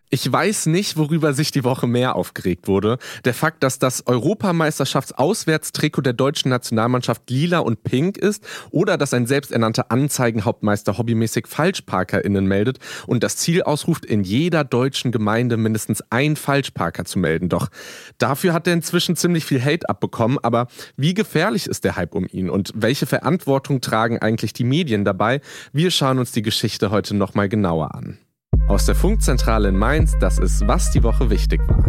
Ich weiß nicht, worüber sich die Woche mehr aufgeregt wurde. Der Fakt, dass das Europameisterschaftsauswärtstrikot der deutschen Nationalmannschaft lila und pink ist oder dass ein selbsternannter Anzeigenhauptmeister hobbymäßig FalschparkerInnen meldet und das Ziel ausruft, in jeder deutschen Gemeinde mindestens einen Falschparker zu melden. Doch dafür hat er inzwischen ziemlich viel Hate abbekommen. Aber wie gefährlich ist der Hype um ihn und welche Verantwortung tragen eigentlich die Medien dabei? Wir schauen uns die Geschichte heute nochmal genauer an. Aus der Funkzentrale in Mainz, das ist, was die Woche wichtig war.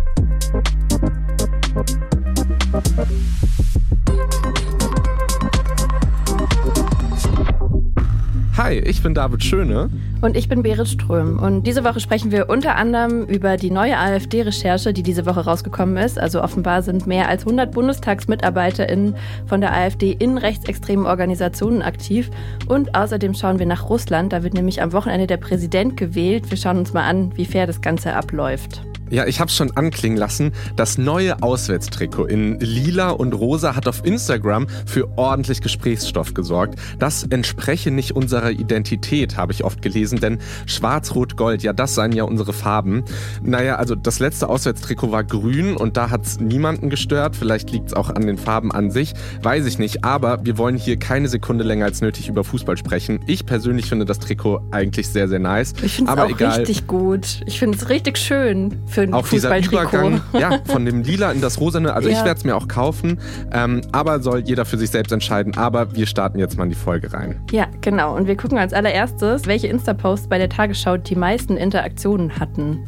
Hi, ich bin David Schöne. Und ich bin Berit Ström. Und diese Woche sprechen wir unter anderem über die neue AfD-Recherche, die diese Woche rausgekommen ist. Also offenbar sind mehr als 100 BundestagsmitarbeiterInnen von der AfD in rechtsextremen Organisationen aktiv. Und außerdem schauen wir nach Russland. Da wird nämlich am Wochenende der Präsident gewählt. Wir schauen uns mal an, wie fair das Ganze abläuft. Ja, ich hab's schon anklingen lassen. Das neue Auswärtstrikot in lila und rosa hat auf Instagram für ordentlich Gesprächsstoff gesorgt. Das entspreche nicht unserer Identität, habe ich oft gelesen, denn Schwarz-Rot-Gold, ja, das seien ja unsere Farben. Naja, also das letzte Auswärtstrikot war grün und da hat's niemanden gestört. Vielleicht liegt's auch an den Farben an sich, weiß ich nicht. Aber wir wollen hier keine Sekunde länger als nötig über Fußball sprechen. Ich persönlich finde das Trikot eigentlich sehr, sehr nice. Ich finde es auch richtig gut. Ich finde es richtig schön für ein auch dieser Übergang, ja, von dem Lila in das Rosane, also ja. Ich werde es mir auch kaufen, aber soll jeder für sich selbst entscheiden. Aber wir starten jetzt mal in die Folge rein. Ja, genau. Und wir gucken als allererstes, welche Insta-Posts bei der Tagesschau die meisten Interaktionen hatten.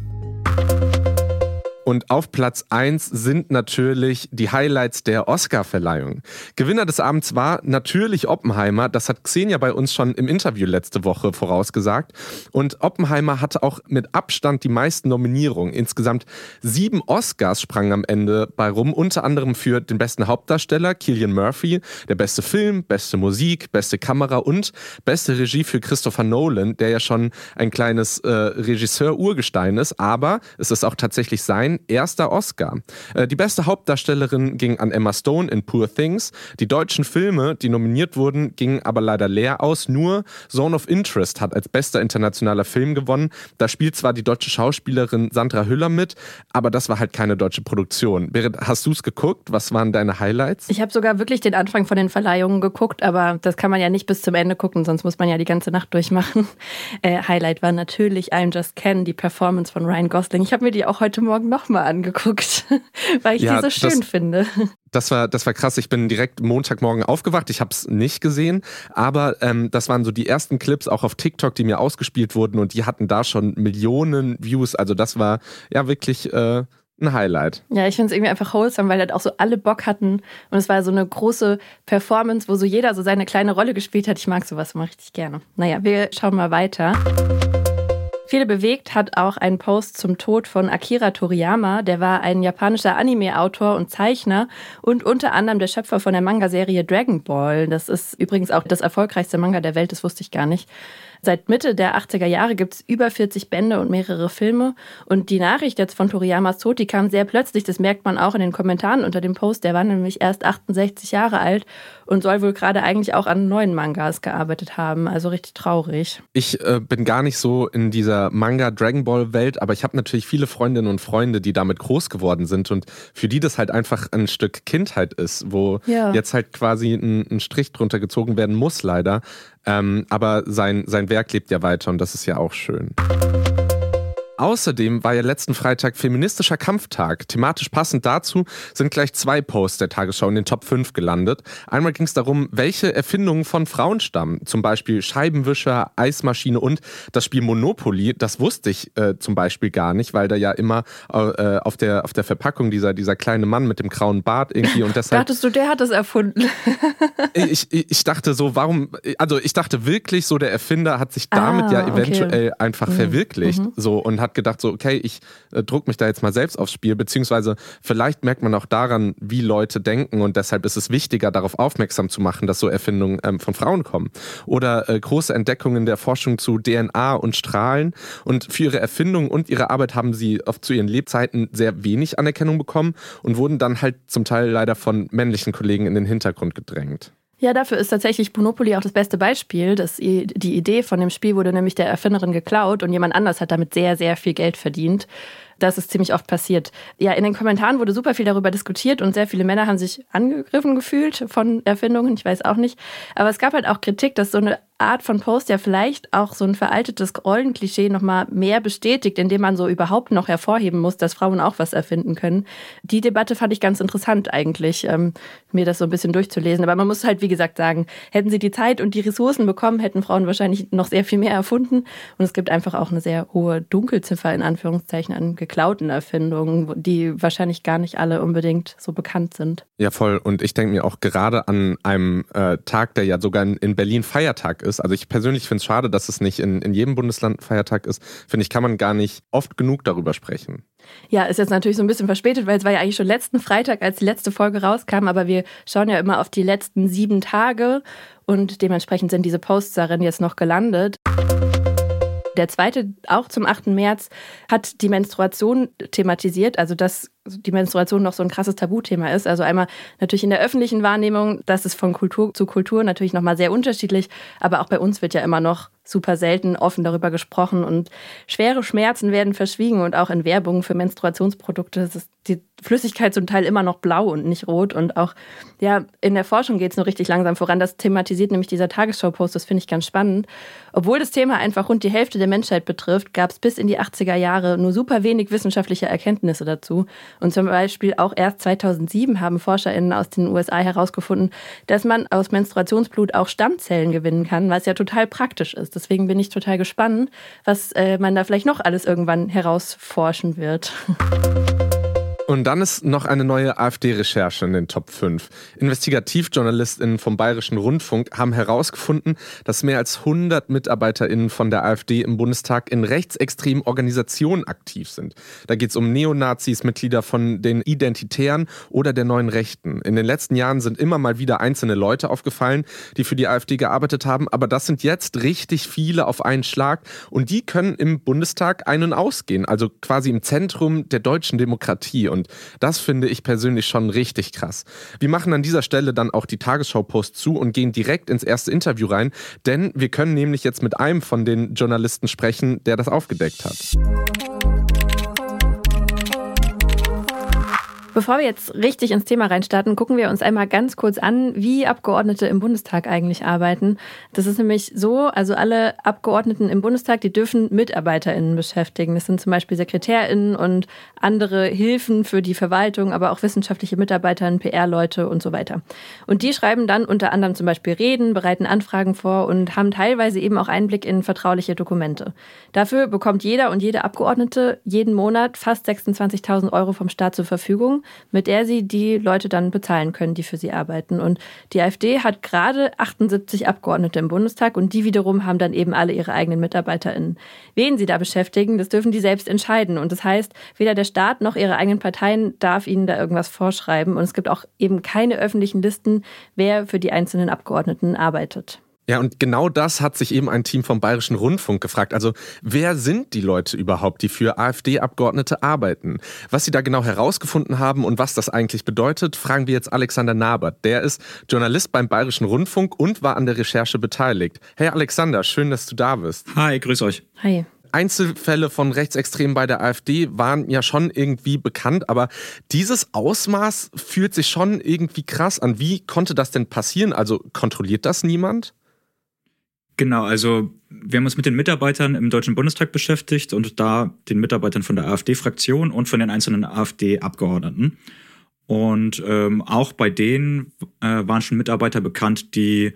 Und auf Platz 1 sind natürlich die Highlights der Oscar-Verleihung. Gewinner des Abends war natürlich Oppenheimer. Das hat Xenia bei uns schon im Interview letzte Woche vorausgesagt. Und Oppenheimer hatte auch mit Abstand die meisten Nominierungen. Insgesamt 7 Oscars sprangen am Ende bei rum. Unter anderem für den besten Hauptdarsteller, Cillian Murphy, der beste Film, beste Musik, beste Kamera und beste Regie für Christopher Nolan, der ja schon ein kleines Regisseur-Urgestein ist. Aber es ist auch tatsächlich sein erster Oscar. Die beste Hauptdarstellerin ging an Emma Stone in Poor Things. Die deutschen Filme, die nominiert wurden, gingen aber leider leer aus. Nur Zone of Interest hat als bester internationaler Film gewonnen. Da spielt zwar die deutsche Schauspielerin Sandra Hüller mit, aber das war halt keine deutsche Produktion. Berit, hast du es geguckt? Was waren deine Highlights? Ich habe sogar wirklich den Anfang von den Verleihungen geguckt, aber das kann man ja nicht bis zum Ende gucken, sonst muss man ja die ganze Nacht durchmachen. Highlight war natürlich I'm Just Ken, die Performance von Ryan Gosling. Ich habe mir die auch heute Morgen noch mal angeguckt, weil ich die so schön finde. Das war krass. Ich bin direkt Montagmorgen aufgewacht. Ich habe es nicht gesehen, aber das waren so die ersten Clips auch auf TikTok, die mir ausgespielt wurden und die hatten da schon Millionen Views. Also das war ja wirklich ein Highlight. Ja, ich finde es irgendwie einfach wholesome, weil halt auch so alle Bock hatten und es war so eine große Performance, wo so jeder so seine kleine Rolle gespielt hat. Ich mag sowas immer richtig gerne. Naja, wir schauen mal weiter. Viele bewegt hat auch ein Post zum Tod von Akira Toriyama. Der war ein japanischer Anime-Autor und Zeichner und unter anderem der Schöpfer von der Manga-Serie Dragon Ball. Das ist übrigens auch das erfolgreichste Manga der Welt, das wusste ich gar nicht. Seit Mitte der 80er Jahre gibt es über 40 Bände und mehrere Filme. Und die Nachricht jetzt von Toriyamas Tod, die kam sehr plötzlich. Das merkt man auch in den Kommentaren unter dem Post. Der war nämlich erst 68 Jahre alt und soll wohl gerade eigentlich auch an neuen Mangas gearbeitet haben. Also richtig traurig. Ich bin gar nicht so in dieser Manga-Dragon Ball-Welt, aber ich habe natürlich viele Freundinnen und Freunde, die damit groß geworden sind und für die das halt einfach ein Stück Kindheit ist, wo jetzt halt quasi ein Strich drunter gezogen werden muss, leider. Aber sein Werk lebt ja weiter und das ist ja auch schön. Außerdem war ja letzten Freitag feministischer Kampftag. Thematisch passend dazu sind gleich 2 Posts der Tagesschau in den Top 5 gelandet. Einmal ging es darum, welche Erfindungen von Frauen stammen. Zum Beispiel Scheibenwischer, Eismaschine und das Spiel Monopoly. Das wusste ich zum Beispiel gar nicht, weil da ja immer auf der Verpackung dieser kleine Mann mit dem grauen Bart irgendwie und deshalb... Dachtest du, der hat das erfunden? Ich dachte so, ich dachte wirklich so, der Erfinder hat sich damit ja eventuell einfach verwirklicht. So und hat gedacht so, okay, ich druck mich da jetzt mal selbst aufs Spiel, beziehungsweise vielleicht merkt man auch daran, wie Leute denken und deshalb ist es wichtiger, darauf aufmerksam zu machen, dass so Erfindungen von Frauen kommen. Oder große Entdeckungen der Forschung zu DNA und Strahlen und für ihre Erfindung und ihre Arbeit haben sie oft zu ihren Lebzeiten sehr wenig Anerkennung bekommen und wurden dann halt zum Teil leider von männlichen Kollegen in den Hintergrund gedrängt. Ja, dafür ist tatsächlich Monopoly auch das beste Beispiel. Die Idee von dem Spiel wurde nämlich der Erfinderin geklaut und jemand anders hat damit sehr, sehr viel Geld verdient. Das ist ziemlich oft passiert. Ja, in den Kommentaren wurde super viel darüber diskutiert und sehr viele Männer haben sich angegriffen gefühlt von Erfindungen, ich weiß auch nicht. Aber es gab halt auch Kritik, dass so eine Art von Post ja vielleicht auch so ein veraltetes Rollenklischee nochmal mehr bestätigt, indem man so überhaupt noch hervorheben muss, dass Frauen auch was erfinden können. Die Debatte fand ich ganz interessant eigentlich, mir das so ein bisschen durchzulesen. Aber man muss halt, wie gesagt, sagen, hätten sie die Zeit und die Ressourcen bekommen, hätten Frauen wahrscheinlich noch sehr viel mehr erfunden. Und es gibt einfach auch eine sehr hohe Dunkelziffer in Anführungszeichen an geklauten Erfindungen, die wahrscheinlich gar nicht alle unbedingt so bekannt sind. Ja, voll. Und ich denke mir auch gerade an einem Tag, der ja sogar in Berlin Feiertag ist. Also ich persönlich finde es schade, dass es nicht in jedem Bundesland Feiertag ist. Finde ich, kann man gar nicht oft genug darüber sprechen. Ja, ist jetzt natürlich so ein bisschen verspätet, weil es war ja eigentlich schon letzten Freitag, als die letzte Folge rauskam. Aber wir schauen ja immer auf die letzten 7 Tage und dementsprechend sind diese Posts darin jetzt noch gelandet. Der zweite, auch zum 8. März, hat die Menstruation thematisiert, also dass die Menstruation noch so ein krasses Tabuthema ist. Also einmal natürlich in der öffentlichen Wahrnehmung, das ist von Kultur zu Kultur natürlich nochmal sehr unterschiedlich, aber auch bei uns wird ja immer noch super selten offen darüber gesprochen und schwere Schmerzen werden verschwiegen und auch in Werbung für Menstruationsprodukte ist die Flüssigkeit zum Teil immer noch blau und nicht rot und auch ja in der Forschung geht es nur richtig langsam voran. Das thematisiert nämlich dieser Tagesschau-Post, das finde ich ganz spannend. Obwohl das Thema einfach rund die Hälfte der Menschheit betrifft, gab es bis in die 80er Jahre nur super wenig wissenschaftliche Erkenntnisse dazu. Und zum Beispiel auch erst 2007 haben ForscherInnen aus den USA herausgefunden, dass man aus Menstruationsblut auch Stammzellen gewinnen kann, was ja total praktisch ist. Deswegen bin ich total gespannt, was man da vielleicht noch alles irgendwann herausforschen wird. Und dann ist noch eine neue AfD-Recherche in den Top 5. InvestigativjournalistInnen vom Bayerischen Rundfunk haben herausgefunden, dass mehr als 100 MitarbeiterInnen von der AfD im Bundestag in rechtsextremen Organisationen aktiv sind. Da geht es um Neonazis, Mitglieder von den Identitären oder der Neuen Rechten. In den letzten Jahren sind immer mal wieder einzelne Leute aufgefallen, die für die AfD gearbeitet haben, aber das sind jetzt richtig viele auf einen Schlag und die können im Bundestag ein- und ausgehen, also quasi im Zentrum der deutschen Demokratie. Und das finde ich persönlich schon richtig krass. Wir machen an dieser Stelle dann auch die Tagesschau-Post zu und gehen direkt ins erste Interview rein, denn wir können nämlich jetzt mit einem von den Journalisten sprechen, der das aufgedeckt hat. Bevor wir jetzt richtig ins Thema reinstarten, gucken wir uns einmal ganz kurz an, wie Abgeordnete im Bundestag eigentlich arbeiten. Das ist nämlich so, also alle Abgeordneten im Bundestag, die dürfen MitarbeiterInnen beschäftigen. Das sind zum Beispiel SekretärInnen und andere Hilfen für die Verwaltung, aber auch wissenschaftliche MitarbeiterInnen, PR-Leute und so weiter. Und die schreiben dann unter anderem zum Beispiel Reden, bereiten Anfragen vor und haben teilweise eben auch Einblick in vertrauliche Dokumente. Dafür bekommt jeder und jede Abgeordnete jeden Monat fast 26.000 € vom Staat zur Verfügung, mit der sie die Leute dann bezahlen können, die für sie arbeiten. Und die AfD hat gerade 78 Abgeordnete im Bundestag und die wiederum haben dann eben alle ihre eigenen MitarbeiterInnen. Wen sie da beschäftigen, das dürfen die selbst entscheiden. Und das heißt, weder der Staat noch ihre eigenen Parteien darf ihnen da irgendwas vorschreiben. Und es gibt auch eben keine öffentlichen Listen, wer für die einzelnen Abgeordneten arbeitet. Ja, und genau das hat sich eben ein Team vom Bayerischen Rundfunk gefragt. Also, wer sind die Leute überhaupt, die für AfD-Abgeordnete arbeiten? Was sie da genau herausgefunden haben und was das eigentlich bedeutet, fragen wir jetzt Alexander Nabert. Der ist Journalist beim Bayerischen Rundfunk und war an der Recherche beteiligt. Hey Alexander, schön, dass du da bist. Hi, grüß euch. Hi. Einzelfälle von Rechtsextremen bei der AfD waren ja schon irgendwie bekannt, aber dieses Ausmaß fühlt sich schon irgendwie krass an. Wie konnte das denn passieren? Also kontrolliert das niemand? Genau, also wir haben uns mit den Mitarbeitern im Deutschen Bundestag beschäftigt und da den Mitarbeitern von der AfD-Fraktion und von den einzelnen AfD-Abgeordneten. Und auch bei denen waren schon Mitarbeiter bekannt, die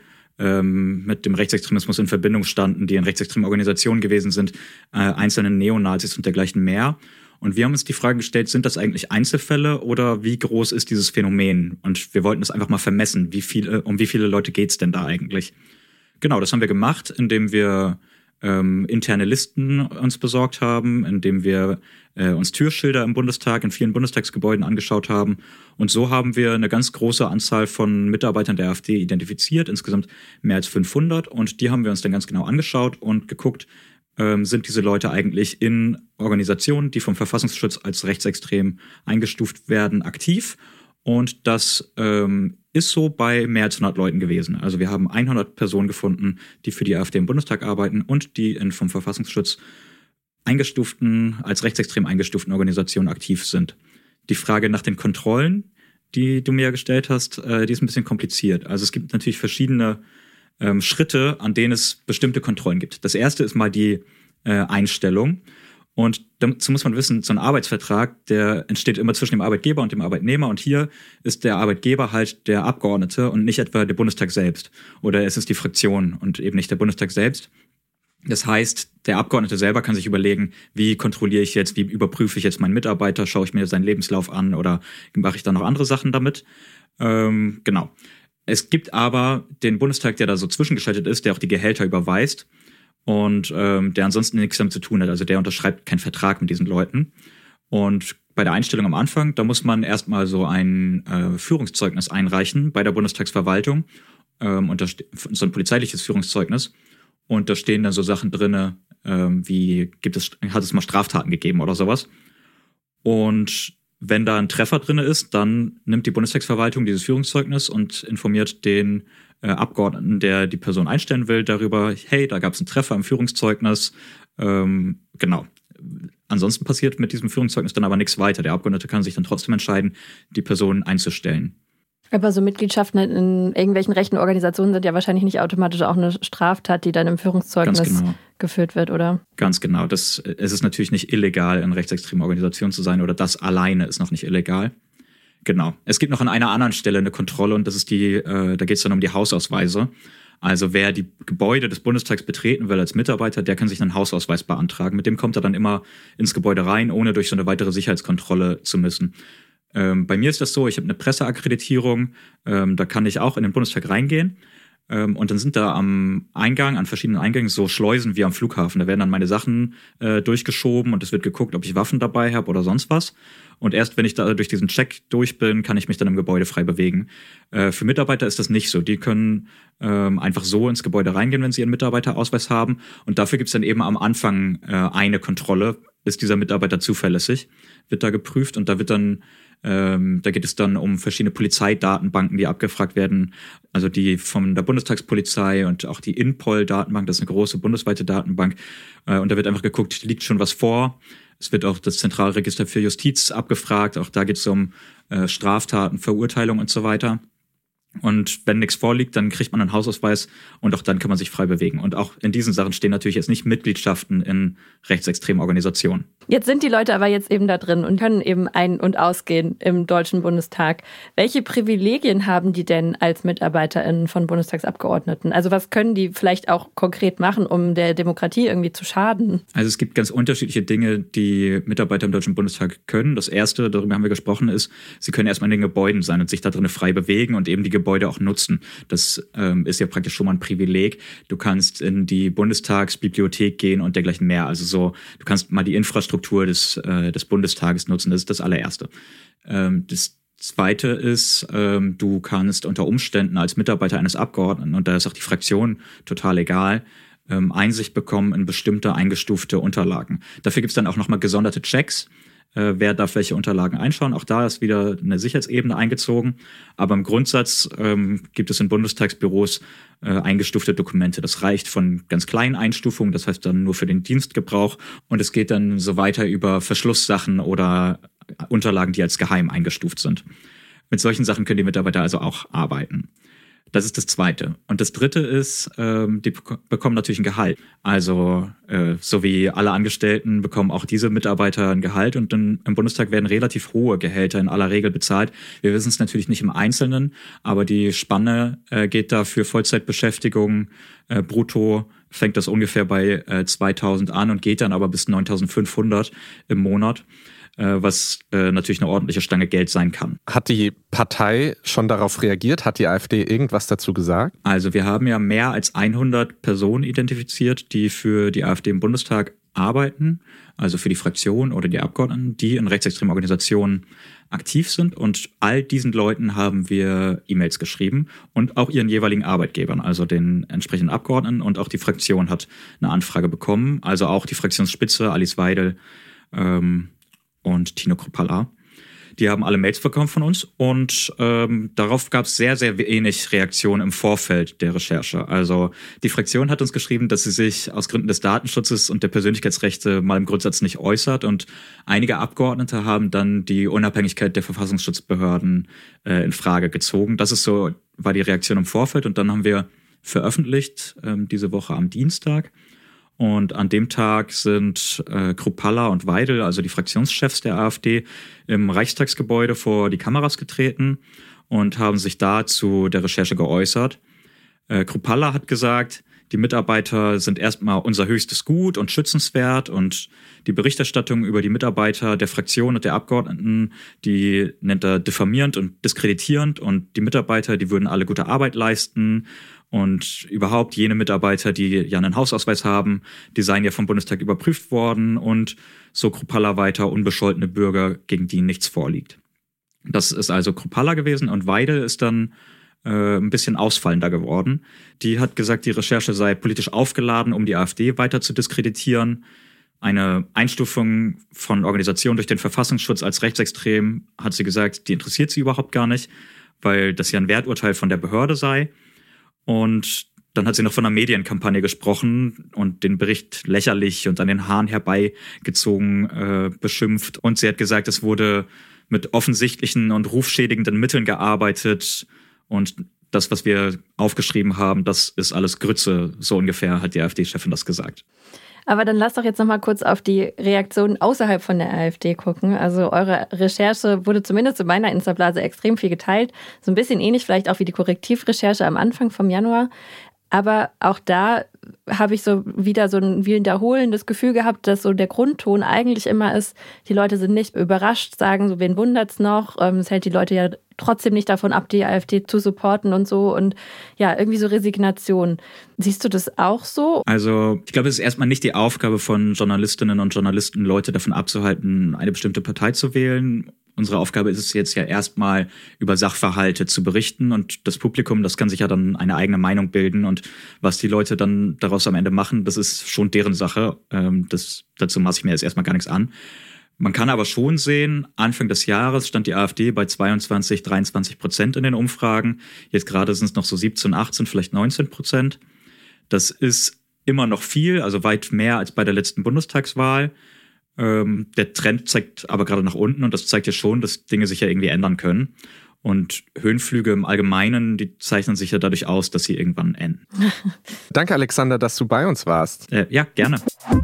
mit dem Rechtsextremismus in Verbindung standen, die in rechtsextremen Organisationen gewesen sind, einzelnen Neonazis und dergleichen mehr. Und wir haben uns die Frage gestellt, sind das eigentlich Einzelfälle oder wie groß ist dieses Phänomen? Und wir wollten das einfach mal vermessen, um wie viele Leute geht's denn da eigentlich? Genau, das haben wir gemacht, indem wir interne Listen uns besorgt haben, indem wir uns Türschilder im Bundestag, in vielen Bundestagsgebäuden angeschaut haben. Und so haben wir eine ganz große Anzahl von Mitarbeitern der AfD identifiziert, insgesamt mehr als 500. Und die haben wir uns dann ganz genau angeschaut und geguckt, sind diese Leute eigentlich in Organisationen, die vom Verfassungsschutz als rechtsextrem eingestuft werden, aktiv? Und das ist so bei mehr als 100 Leuten gewesen. Also wir haben 100 Personen gefunden, die für die AfD im Bundestag arbeiten und die in vom Verfassungsschutz als rechtsextrem eingestuften Organisationen aktiv sind. Die Frage nach den Kontrollen, die du mir gestellt hast, die ist ein bisschen kompliziert. Also es gibt natürlich verschiedene Schritte, an denen es bestimmte Kontrollen gibt. Das erste ist mal die Einstellung. Und dazu muss man wissen, so ein Arbeitsvertrag, der entsteht immer zwischen dem Arbeitgeber und dem Arbeitnehmer. Und hier ist der Arbeitgeber halt der Abgeordnete und nicht etwa der Bundestag selbst. Oder es ist die Fraktion und eben nicht der Bundestag selbst. Das heißt, der Abgeordnete selber kann sich überlegen, wie kontrolliere ich jetzt, wie überprüfe ich jetzt meinen Mitarbeiter, schaue ich mir seinen Lebenslauf an oder mache ich da noch andere Sachen damit. Genau. Es gibt aber den Bundestag, der da so zwischengeschaltet ist, der auch die Gehälter überweist. Und der ansonsten nichts damit zu tun hat. Also der unterschreibt keinen Vertrag mit diesen Leuten. Und bei der Einstellung am Anfang, da muss man erstmal so ein Führungszeugnis einreichen bei der Bundestagsverwaltung. Und so ein polizeiliches Führungszeugnis. Und da stehen dann so Sachen drinne, wie hat es mal Straftaten gegeben oder sowas. Und wenn da ein Treffer drinne ist, dann nimmt die Bundestagsverwaltung dieses Führungszeugnis und informiert den Abgeordneten, der die Person einstellen will, darüber, hey, da gab es einen Treffer im Führungszeugnis. Genau. Ansonsten passiert mit diesem Führungszeugnis dann aber nichts weiter. Der Abgeordnete kann sich dann trotzdem entscheiden, die Person einzustellen. Aber so Mitgliedschaften in irgendwelchen rechten Organisationen sind ja wahrscheinlich nicht automatisch auch eine Straftat, die dann im Führungszeugnis geführt wird, oder? Ganz genau. Es ist natürlich nicht illegal, in rechtsextremen Organisationen zu sein, oder das alleine ist noch nicht illegal. Genau. Es gibt noch an einer anderen Stelle eine Kontrolle und das ist da geht es dann um die Hausausweise. Also wer die Gebäude des Bundestags betreten will als Mitarbeiter, der kann sich einen Hausausweis beantragen. Mit dem kommt er dann immer ins Gebäude rein, ohne durch so eine weitere Sicherheitskontrolle zu müssen. Bei mir ist das so, ich habe eine Presseakkreditierung, da kann ich auch in den Bundestag reingehen. Und dann sind da an verschiedenen Eingängen so Schleusen wie am Flughafen. Da werden dann meine Sachen durchgeschoben und es wird geguckt, ob ich Waffen dabei habe oder sonst was. Und erst wenn ich da durch diesen Check durch bin, kann ich mich dann im Gebäude frei bewegen. Für Mitarbeiter ist das nicht so. Die können einfach so ins Gebäude reingehen, wenn sie ihren Mitarbeiterausweis haben. Und dafür gibt's dann eben am Anfang eine Kontrolle. Ist dieser Mitarbeiter zuverlässig? Wird da geprüft und da geht es dann um verschiedene Polizeidatenbanken, die abgefragt werden. Also die von der Bundestagspolizei und auch die InPol-Datenbank, das ist eine große bundesweite Datenbank. Und da wird einfach geguckt, liegt schon was vor. Es wird auch das Zentralregister für Justiz abgefragt. Auch da geht es um Straftaten, Verurteilung und so weiter. Und wenn nichts vorliegt, dann kriegt man einen Hausausweis und auch dann kann man sich frei bewegen. Und auch in diesen Sachen stehen natürlich jetzt nicht Mitgliedschaften in rechtsextremen Organisationen. Jetzt sind die Leute aber jetzt eben da drin und können eben ein- und ausgehen im Deutschen Bundestag. Welche Privilegien haben die denn als MitarbeiterInnen von Bundestagsabgeordneten? Also was können die vielleicht auch konkret machen, um der Demokratie irgendwie zu schaden? Also es gibt ganz unterschiedliche Dinge, die Mitarbeiter im Deutschen Bundestag können. Das erste, darüber haben wir gesprochen, ist, sie können erstmal in den Gebäuden sein und sich da drin frei bewegen und eben die Gebäude auch nutzen. Das ist ja praktisch schon mal ein Privileg. Du kannst in die Bundestagsbibliothek gehen und dergleichen mehr. Also so, du kannst mal die Infrastruktur des Bundestages nutzen. Das ist das allererste. Das zweite ist, du kannst unter Umständen als Mitarbeiter eines Abgeordneten, und da ist auch die Fraktion total egal, Einsicht bekommen in bestimmte eingestufte Unterlagen. Dafür gibt es dann auch nochmal gesonderte Checks. Wer darf welche Unterlagen einschauen? Auch da ist wieder eine Sicherheitsebene eingezogen. Aber im Grundsatz gibt es in Bundestagsbüros eingestufte Dokumente. Das reicht von ganz kleinen Einstufungen, das heißt dann nur für den Dienstgebrauch. Und es geht dann so weiter über Verschlusssachen oder Unterlagen, die als geheim eingestuft sind. Mit solchen Sachen können die Mitarbeiter also auch arbeiten. Das ist das Zweite. Und das Dritte ist, die bekommen natürlich ein Gehalt. Also so wie alle Angestellten bekommen auch diese Mitarbeiter ein Gehalt und im Bundestag werden relativ hohe Gehälter in aller Regel bezahlt. Wir wissen es natürlich nicht im Einzelnen, aber die Spanne geht da für Vollzeitbeschäftigung brutto, fängt das ungefähr bei 2.000 an und geht dann aber bis 9.500 im Monat. Was natürlich eine ordentliche Stange Geld sein kann. Hat die Partei schon darauf reagiert? Hat die AfD irgendwas dazu gesagt? Also wir haben ja mehr als 100 Personen identifiziert, die für die AfD im Bundestag arbeiten, also für die Fraktion oder die Abgeordneten, die in rechtsextremen Organisationen aktiv sind. Und all diesen Leuten haben wir E-Mails geschrieben und auch ihren jeweiligen Arbeitgebern, also den entsprechenden Abgeordneten, und auch die Fraktion hat eine Anfrage bekommen, also auch die Fraktionsspitze, Alice Weidel, und Tino Kruppalla. Die haben alle Mails bekommen von uns und darauf gab es sehr, sehr wenig Reaktionen im Vorfeld der Recherche. Also die Fraktion hat uns geschrieben, dass sie sich aus Gründen des Datenschutzes und der Persönlichkeitsrechte mal im Grundsatz nicht äußert und einige Abgeordnete haben dann die Unabhängigkeit der Verfassungsschutzbehörden in Frage gezogen. War die Reaktion im Vorfeld und dann haben wir veröffentlicht diese Woche am Dienstag. Und an dem Tag sind Kruppalla und Weidel, also die Fraktionschefs der AfD, im Reichstagsgebäude vor die Kameras getreten und haben sich da zu der Recherche geäußert. Kruppalla hat gesagt, die Mitarbeiter sind erstmal unser höchstes Gut und schützenswert und die Berichterstattung über die Mitarbeiter der Fraktion und der Abgeordneten, die nennt er diffamierend und diskreditierend und die Mitarbeiter, die würden alle gute Arbeit leisten. Und überhaupt jene Mitarbeiter, die ja einen Hausausweis haben, die seien ja vom Bundestag überprüft worden und so Kruppalla weiter, unbescholtene Bürger, gegen die nichts vorliegt. Das ist also Kruppalla gewesen und Weidel ist dann ein bisschen ausfallender geworden. Die hat gesagt, die Recherche sei politisch aufgeladen, um die AfD weiter zu diskreditieren. Eine Einstufung von Organisationen durch den Verfassungsschutz als rechtsextrem, hat sie gesagt, die interessiert sie überhaupt gar nicht, weil das ja ein Werturteil von der Behörde sei. Und dann hat sie noch von einer Medienkampagne gesprochen und den Bericht lächerlich und an den Haaren herbeigezogen beschimpft. Und sie hat gesagt, es wurde mit offensichtlichen und rufschädigenden Mitteln gearbeitet. Und das, was wir aufgeschrieben haben, das ist alles Grütze. So ungefähr hat die AfD-Chefin das gesagt. Aber dann lasst doch jetzt noch mal kurz auf die Reaktionen außerhalb von der AfD gucken. Also eure Recherche wurde zumindest in meiner Insta-Blase extrem viel geteilt. So ein bisschen ähnlich vielleicht auch wie die Korrektivrecherche am Anfang vom Januar. Aber auch da habe ich so wieder so ein wiederholendes Gefühl gehabt, dass so der Grundton eigentlich immer ist, die Leute sind nicht überrascht, sagen so, wen wundert's noch? Es hält die Leute ja trotzdem nicht davon ab, die AfD zu supporten und so. Und ja, irgendwie so Resignation. Siehst du das auch so? Also ich glaube, es ist erstmal nicht die Aufgabe von Journalistinnen und Journalisten, Leute davon abzuhalten, eine bestimmte Partei zu wählen. Unsere Aufgabe ist es jetzt ja erstmal, über Sachverhalte zu berichten und das Publikum, das kann sich ja dann eine eigene Meinung bilden und was die Leute dann daraus am Ende machen, das ist schon deren Sache. Dazu maße ich mir jetzt erstmal gar nichts an. Man kann aber schon sehen, Anfang des Jahres stand die AfD bei 22-23% in den Umfragen. Jetzt gerade sind es noch so 17, 18, vielleicht 19%. Das ist immer noch viel, also weit mehr als bei der letzten Bundestagswahl. Der Trend zeigt aber gerade nach unten und das zeigt ja schon, dass Dinge sich ja irgendwie ändern können. Und Höhenflüge im Allgemeinen, die zeichnen sich ja dadurch aus, dass sie irgendwann enden. Danke, Alexander, dass du bei uns warst. Ja, gerne.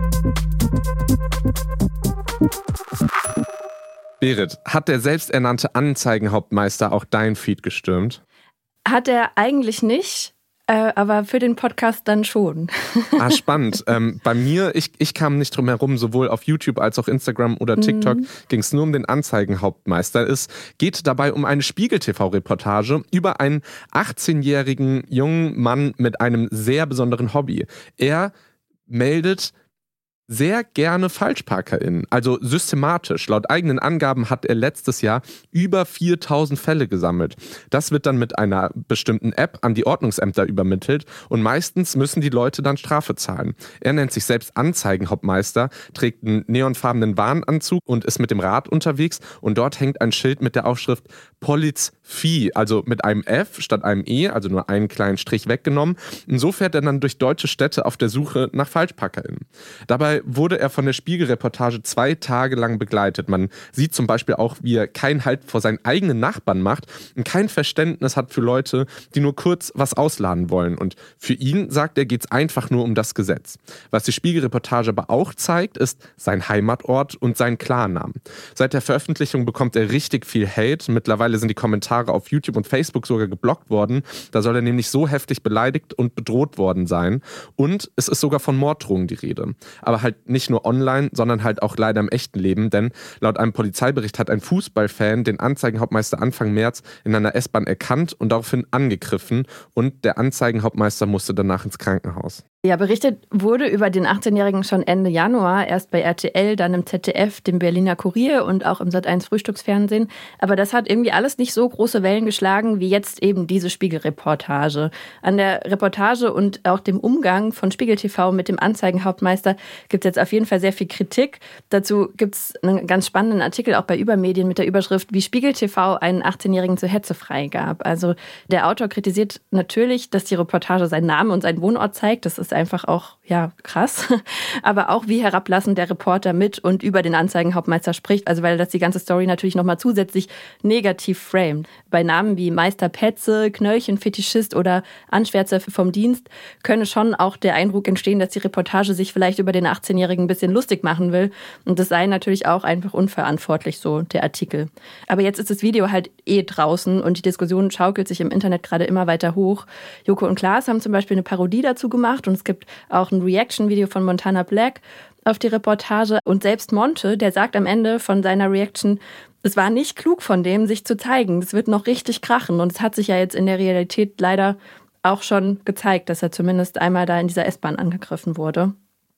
Berit, hat der selbsternannte Anzeigenhauptmeister auch dein Feed gestürmt? Hat er eigentlich nicht. Aber für den Podcast dann schon. Spannend. Bei mir, ich kam nicht drum herum, sowohl auf YouTube als auch Instagram oder TikTok ging es nur um den Anzeigenhauptmeister. Es geht dabei um eine Spiegel-TV-Reportage über einen 18-jährigen jungen Mann mit einem sehr besonderen Hobby. Er meldet sehr gerne FalschparkerInnen, also systematisch. Laut eigenen Angaben hat er letztes Jahr über 4000 Fälle gesammelt. Das wird dann mit einer bestimmten App an die Ordnungsämter übermittelt und meistens müssen die Leute dann Strafe zahlen. Er nennt sich selbst Anzeigenhauptmeister, trägt einen neonfarbenen Warnanzug und ist mit dem Rad unterwegs und dort hängt ein Schild mit der Aufschrift Polizvieh, also mit einem F statt einem E, also nur einen kleinen Strich weggenommen. Und so fährt er dann durch deutsche Städte auf der Suche nach FalschparkerInnen. Dabei wurde er von der Spiegel-Reportage 2 Tage lang begleitet. Man sieht zum Beispiel auch, wie er keinen Halt vor seinen eigenen Nachbarn macht und kein Verständnis hat für Leute, die nur kurz was ausladen wollen. Und für ihn, sagt er, geht es einfach nur um das Gesetz. Was die Spiegel-Reportage aber auch zeigt, ist sein Heimatort und sein Klarnamen. Seit der Veröffentlichung bekommt er richtig viel Hate. Mittlerweile sind die Kommentare auf YouTube und Facebook sogar geblockt worden. Da soll er nämlich so heftig beleidigt und bedroht worden sein. Und es ist sogar von Morddrohungen die Rede. Aber halt nicht nur online, sondern halt auch leider im echten Leben, denn laut einem Polizeibericht hat ein Fußballfan den Anzeigenhauptmeister Anfang März in einer S-Bahn erkannt und daraufhin angegriffen und der Anzeigenhauptmeister musste danach ins Krankenhaus. Ja, berichtet wurde über den 18-Jährigen schon Ende Januar, erst bei RTL, dann im ZDF, dem Berliner Kurier und auch im Sat.1 Frühstücksfernsehen. Aber das hat irgendwie alles nicht so große Wellen geschlagen wie jetzt eben diese Spiegel-Reportage. An der Reportage und auch dem Umgang von Spiegel TV mit dem Anzeigenhauptmeister gibt es jetzt auf jeden Fall sehr viel Kritik. Dazu gibt es einen ganz spannenden Artikel auch bei Übermedien mit der Überschrift, wie Spiegel TV einen 18-Jährigen zur Hetze freigab. Also der Autor kritisiert natürlich, dass die Reportage seinen Namen und seinen Wohnort zeigt. Das ist einfach auch, ja, krass. Aber auch, wie herablassend der Reporter mit und über den Anzeigenhauptmeister spricht. Also weil das die ganze Story natürlich nochmal zusätzlich negativ framed. Bei Namen wie Meister Petze, Knöllchenfetischist oder Anschwärzer vom Dienst könne schon auch der Eindruck entstehen, dass die Reportage sich vielleicht über den 18-Jährigen ein bisschen lustig machen will. Und das sei natürlich auch einfach unverantwortlich, so der Artikel. Aber jetzt ist das Video halt draußen und die Diskussion schaukelt sich im Internet gerade immer weiter hoch. Joko und Klaas haben zum Beispiel eine Parodie dazu gemacht und es gibt auch ein Reaction-Video von Montana Black auf die Reportage. Und selbst Monte, der sagt am Ende von seiner Reaction, es war nicht klug von dem, sich zu zeigen. Es wird noch richtig krachen. Und es hat sich ja jetzt in der Realität leider auch schon gezeigt, dass er zumindest einmal da in dieser S-Bahn angegriffen wurde.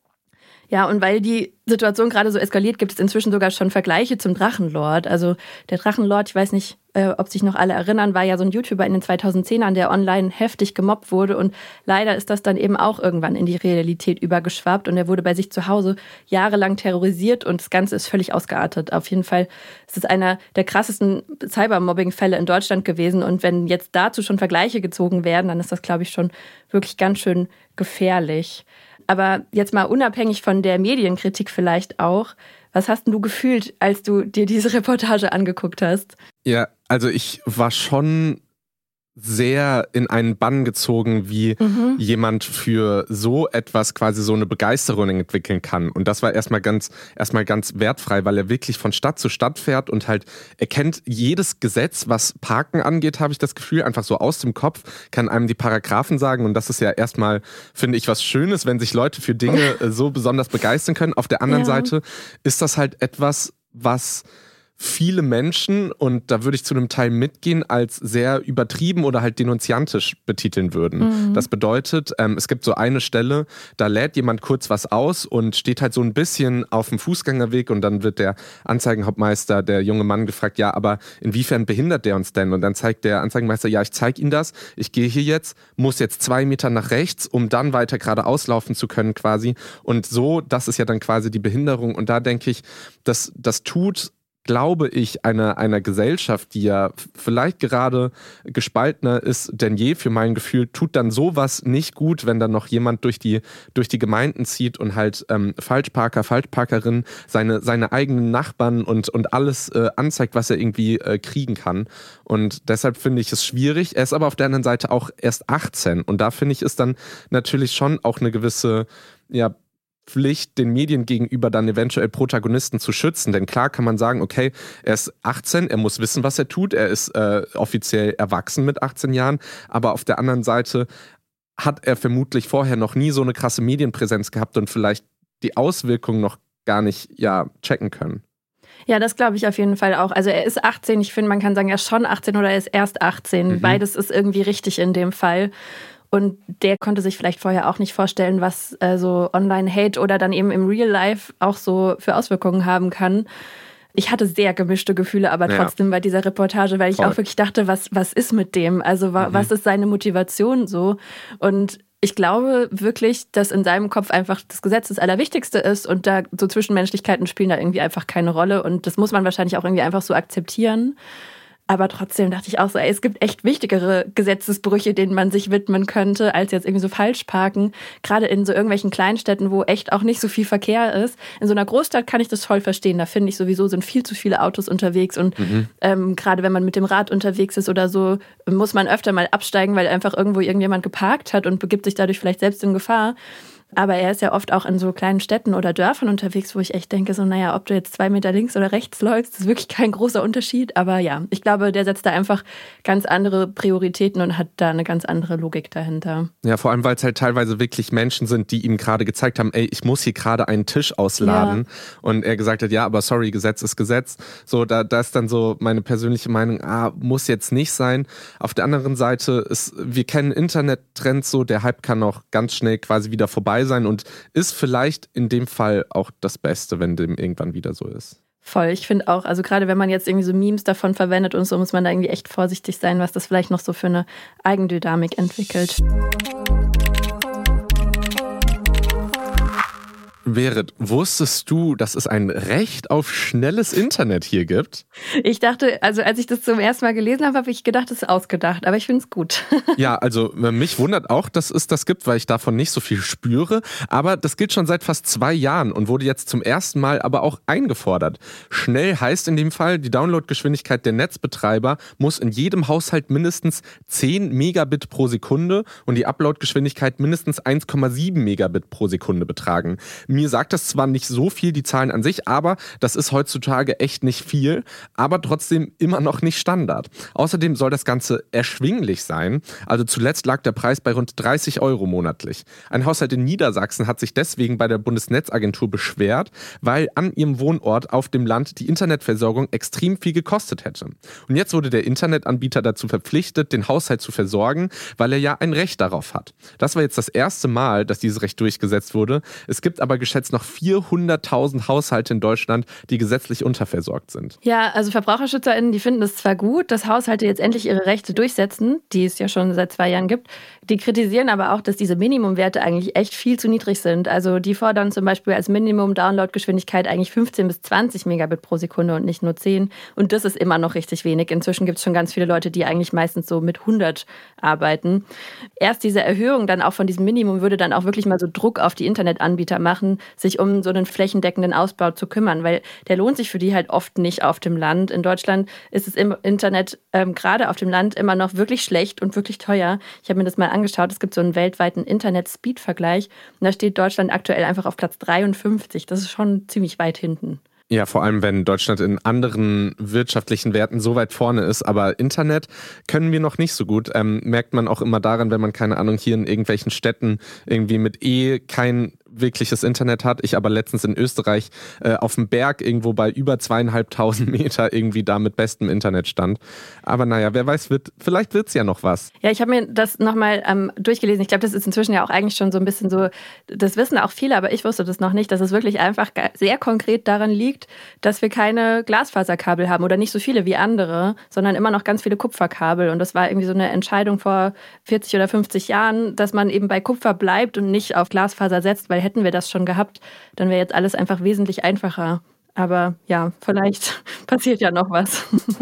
Ja, und weil die Situation gerade so eskaliert, gibt es inzwischen sogar schon Vergleiche zum Drachenlord. Also der Drachenlord, ich weiß nicht, ob sich noch alle erinnern, war ja so ein YouTuber in den 2010ern, der online heftig gemobbt wurde. Und leider ist das dann eben auch irgendwann in die Realität übergeschwappt. Und er wurde bei sich zu Hause jahrelang terrorisiert und das Ganze ist völlig ausgeartet. Auf jeden Fall ist es einer der krassesten Cybermobbing-Fälle in Deutschland gewesen. Und wenn jetzt dazu schon Vergleiche gezogen werden, dann ist das, glaube ich, schon wirklich ganz schön gefährlich. Aber jetzt mal unabhängig von der Medienkritik vielleicht auch, was hast denn du gefühlt, als du dir diese Reportage angeguckt hast? Ja, also ich war schon sehr in einen Bann gezogen, wie jemand für so etwas quasi so eine Begeisterung entwickeln kann. Und das war erstmal ganz wertfrei, weil er wirklich von Stadt zu Stadt fährt und halt erkennt jedes Gesetz, was Parken angeht, habe ich das Gefühl, einfach so aus dem Kopf, kann einem die Paragraphen sagen. Und das ist ja erstmal, finde ich, was Schönes, wenn sich Leute für Dinge so besonders begeistern können. Auf der anderen Seite ist das halt etwas, was viele Menschen, und da würde ich zu einem Teil mitgehen, als sehr übertrieben oder halt denunziantisch betiteln würden. Das bedeutet, es gibt so eine Stelle, da lädt jemand kurz was aus und steht halt so ein bisschen auf dem Fußgängerweg und dann wird der Anzeigenhauptmeister, der junge Mann, gefragt, ja, aber inwiefern behindert der uns denn? Und dann zeigt der Anzeigenmeister, ja, ich zeige Ihnen das, ich gehe hier jetzt, muss jetzt 2 Meter nach rechts, um dann weiter geradeaus laufen zu können quasi. Und so, das ist ja dann quasi die Behinderung. Und da denke ich, das tut, glaube ich, einer Gesellschaft, die ja vielleicht gerade gespaltener ist denn je für mein Gefühl, tut dann sowas nicht gut, wenn dann noch jemand durch die Gemeinden zieht und halt Falschparker, Falschparkerinnen, seine eigenen Nachbarn und alles anzeigt, was er irgendwie kriegen kann. Und deshalb finde ich es schwierig. Er ist aber auf der anderen Seite auch erst 18 und da finde ich, ist dann natürlich schon auch eine gewisse, ja, Pflicht, den Medien gegenüber dann eventuell Protagonisten zu schützen. Denn klar kann man sagen, okay, er ist 18, er muss wissen, was er tut, er ist offiziell erwachsen mit 18 Jahren, aber auf der anderen Seite hat er vermutlich vorher noch nie so eine krasse Medienpräsenz gehabt und vielleicht die Auswirkungen noch gar nicht checken können. Ja, das glaube ich auf jeden Fall auch. Also er ist 18, ich finde, man kann sagen, er ist schon 18 oder er ist erst 18. Beides ist irgendwie richtig in dem Fall. Und der konnte sich vielleicht vorher auch nicht vorstellen, was so Online-Hate oder dann eben im Real Life auch so für Auswirkungen haben kann. Ich hatte sehr gemischte Gefühle, aber trotzdem bei dieser Reportage, weil ich auch wirklich dachte, was ist mit dem? Also was ist seine Motivation so? Und ich glaube wirklich, dass in seinem Kopf einfach das Gesetz das Allerwichtigste ist und da so Zwischenmenschlichkeiten spielen da irgendwie einfach keine Rolle und das muss man wahrscheinlich auch irgendwie einfach so akzeptieren. Aber trotzdem dachte ich auch so, es gibt echt wichtigere Gesetzesbrüche, denen man sich widmen könnte, als jetzt irgendwie so Falschparken. Gerade in so irgendwelchen Kleinstädten, wo echt auch nicht so viel Verkehr ist. In so einer Großstadt kann ich das voll verstehen. Da finde ich sowieso, sind viel zu viele Autos unterwegs. Und gerade wenn man mit dem Rad unterwegs ist oder so, muss man öfter mal absteigen, weil einfach irgendwo irgendjemand geparkt hat und begibt sich dadurch vielleicht selbst in Gefahr. Aber er ist ja oft auch in so kleinen Städten oder Dörfern unterwegs, wo ich echt denke, so naja, ob du jetzt 2 Meter links oder rechts läufst, ist wirklich kein großer Unterschied. Aber ja, ich glaube, der setzt da einfach ganz andere Prioritäten und hat da eine ganz andere Logik dahinter. Ja, vor allem, weil es halt teilweise wirklich Menschen sind, die ihm gerade gezeigt haben, ey, ich muss hier gerade einen Tisch ausladen. Ja. Und er gesagt hat, ja, aber sorry, Gesetz ist Gesetz. So, da ist dann so meine persönliche Meinung, muss jetzt nicht sein. Auf der anderen Seite, wir kennen Internettrends so, der Hype kann auch ganz schnell quasi wieder vorbei sein und ist vielleicht in dem Fall auch das Beste, wenn dem irgendwann wieder so ist. Voll, ich finde auch, also gerade wenn man jetzt irgendwie so Memes davon verwendet und so, muss man da irgendwie echt vorsichtig sein, was das vielleicht noch so für eine Eigendynamik entwickelt. Berit, wusstest du, dass es ein Recht auf schnelles Internet hier gibt? Ich dachte, also als ich das zum ersten Mal gelesen habe, habe ich gedacht, es ist ausgedacht, aber ich finde es gut. Ja, also mich wundert auch, dass es das gibt, weil ich davon nicht so viel spüre. Aber das gilt schon seit fast 2 Jahren und wurde jetzt zum ersten Mal aber auch eingefordert. Schnell heißt in dem Fall, die Downloadgeschwindigkeit der Netzbetreiber muss in jedem Haushalt mindestens 10 Megabit pro Sekunde und die Uploadgeschwindigkeit mindestens 1,7 Megabit pro Sekunde betragen. Mir sagt das zwar nicht so viel, die Zahlen an sich, aber das ist heutzutage echt nicht viel, aber trotzdem immer noch nicht Standard. Außerdem soll das Ganze erschwinglich sein. Also zuletzt lag der Preis bei rund 30 € monatlich. Ein Haushalt in Niedersachsen hat sich deswegen bei der Bundesnetzagentur beschwert, weil an ihrem Wohnort auf dem Land die Internetversorgung extrem viel gekostet hätte. Und jetzt wurde der Internetanbieter dazu verpflichtet, den Haushalt zu versorgen, weil er ja ein Recht darauf hat. Das war jetzt das erste Mal, dass dieses Recht durchgesetzt wurde. Es gibt aber geschätzt noch 400.000 Haushalte in Deutschland, die gesetzlich unterversorgt sind. Ja, also VerbraucherschützerInnen, die finden es zwar gut, dass Haushalte jetzt endlich ihre Rechte durchsetzen, die es ja schon seit 2 Jahren gibt. Die kritisieren aber auch, dass diese Minimumwerte eigentlich echt viel zu niedrig sind. Also die fordern zum Beispiel als Minimum-Download-Geschwindigkeit eigentlich 15 bis 20 Megabit pro Sekunde und nicht nur 10. Und das ist immer noch richtig wenig. Inzwischen gibt es schon ganz viele Leute, die eigentlich meistens so mit 100 arbeiten. Erst diese Erhöhung dann auch von diesem Minimum würde dann auch wirklich mal so Druck auf die Internetanbieter machen, sich um so einen flächendeckenden Ausbau zu kümmern, weil der lohnt sich für die halt oft nicht auf dem Land. In Deutschland ist es im Internet gerade auf dem Land immer noch wirklich schlecht und wirklich teuer. Ich habe mir das mal angeschaut, es gibt so einen weltweiten Internet-Speed-Vergleich und da steht Deutschland aktuell einfach auf Platz 53. Das ist schon ziemlich weit hinten. Ja, vor allem, wenn Deutschland in anderen wirtschaftlichen Werten so weit vorne ist. Aber Internet können wir noch nicht so gut. Merkt man auch immer daran, wenn man, keine Ahnung, hier in irgendwelchen Städten irgendwie mit kein wirkliches Internet hat. Ich aber letztens in Österreich auf dem Berg irgendwo bei über 2500 Meter irgendwie da mit bestem Internet stand. Aber naja, wer weiß, vielleicht wird's ja noch was. Ja, ich habe mir das nochmal durchgelesen. Ich glaube, das ist inzwischen ja auch eigentlich schon so ein bisschen so, das wissen auch viele, aber ich wusste das noch nicht, dass es wirklich einfach sehr konkret daran liegt, dass wir keine Glasfaserkabel haben oder nicht so viele wie andere, sondern immer noch ganz viele Kupferkabel. Und das war irgendwie so eine Entscheidung vor 40 oder 50 Jahren, dass man eben bei Kupfer bleibt und nicht auf Glasfaser setzt, weil hätten wir das schon gehabt, dann wäre jetzt alles einfach wesentlich einfacher. Aber ja, vielleicht passiert ja noch was.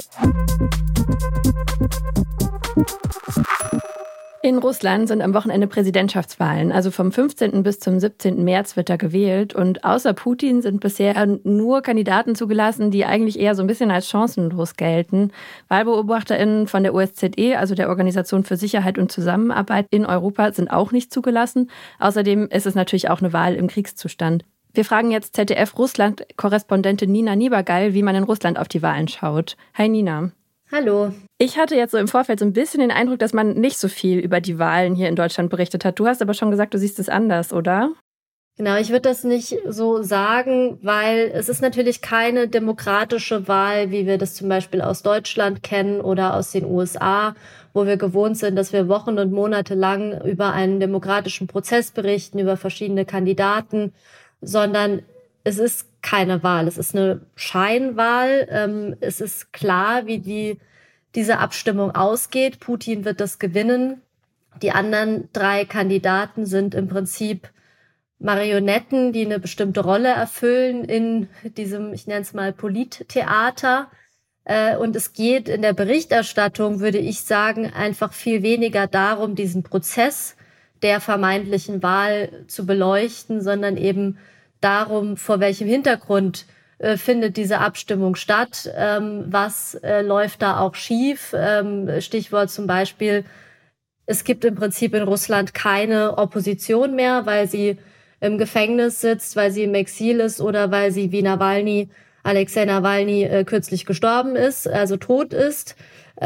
In Russland sind am Wochenende Präsidentschaftswahlen. Also vom 15. bis zum 17. März wird da gewählt. Und außer Putin sind bisher nur Kandidaten zugelassen, die eigentlich eher so ein bisschen als chancenlos gelten. WahlbeobachterInnen von der OSZE, also der Organisation für Sicherheit und Zusammenarbeit in Europa, sind auch nicht zugelassen. Außerdem ist es natürlich auch eine Wahl im Kriegszustand. Wir fragen jetzt ZDF-Russland-Korrespondentin Nina Niebergall, wie man in Russland auf die Wahlen schaut. Hi Nina. Hallo. Ich hatte jetzt so im Vorfeld so ein bisschen den Eindruck, dass man nicht so viel über die Wahlen hier in Deutschland berichtet hat. Du hast aber schon gesagt, du siehst es anders, oder? Genau, ich würde das nicht so sagen, weil es ist natürlich keine demokratische Wahl, wie wir das zum Beispiel aus Deutschland kennen oder aus den USA, wo wir gewohnt sind, dass wir Wochen und Monate lang über einen demokratischen Prozess berichten, über verschiedene Kandidaten, sondern es ist keine Wahl, es ist eine Scheinwahl. Es ist klar, wie diese Abstimmung ausgeht. Putin wird das gewinnen. Die anderen 3 Kandidaten sind im Prinzip Marionetten, die eine bestimmte Rolle erfüllen in diesem, ich nenne es mal, Polittheater. Und es geht in der Berichterstattung, würde ich sagen, einfach viel weniger darum, diesen Prozess der vermeintlichen Wahl zu beleuchten, sondern eben darum, vor welchem Hintergrund findet diese Abstimmung statt, was läuft da auch schief. Stichwort zum Beispiel, es gibt im Prinzip in Russland keine Opposition mehr, weil sie im Gefängnis sitzt, weil sie im Exil ist oder weil sie wie Alexei Nawalny kürzlich gestorben ist, also tot ist.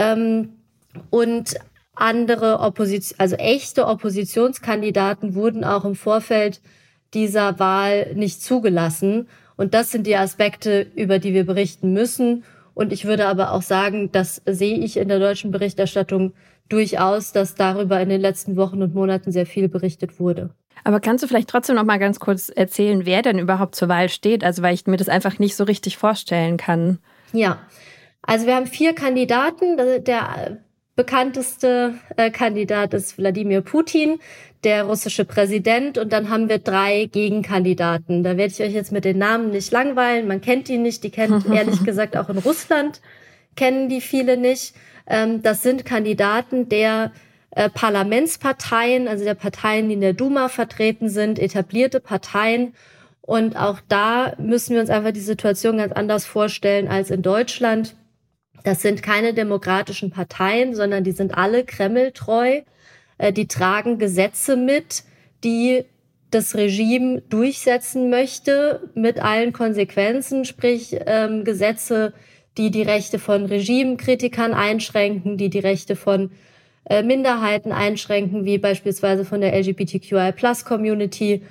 Und andere also echte Oppositionskandidaten wurden auch im Vorfeld dieser Wahl nicht zugelassen. Und das sind die Aspekte, über die wir berichten müssen. Und ich würde aber auch sagen, das sehe ich in der deutschen Berichterstattung durchaus, dass darüber in den letzten Wochen und Monaten sehr viel berichtet wurde. Aber kannst du vielleicht trotzdem noch mal ganz kurz erzählen, wer denn überhaupt zur Wahl steht? Also weil ich mir das einfach nicht so richtig vorstellen kann. Ja, also wir haben 4 Kandidaten. Der bekannteste Kandidat ist Wladimir Putin, der russische Präsident. Und dann haben wir 3 Gegenkandidaten. Da werde ich euch jetzt mit den Namen nicht langweilen. Man kennt die nicht. Die kennt ehrlich gesagt auch in Russland, kennen die viele nicht. Das sind Kandidaten der Parlamentsparteien, also der Parteien, die in der Duma vertreten sind, etablierte Parteien. Und auch da müssen wir uns einfach die Situation ganz anders vorstellen als in Deutschland. Das sind keine demokratischen Parteien, sondern die sind alle kremltreu. Die tragen Gesetze mit, die das Regime durchsetzen möchte, mit allen Konsequenzen, sprich Gesetze, die die Rechte von Regimekritikern einschränken, die Rechte von Minderheiten einschränken, wie beispielsweise von der LGBTQI+-Community.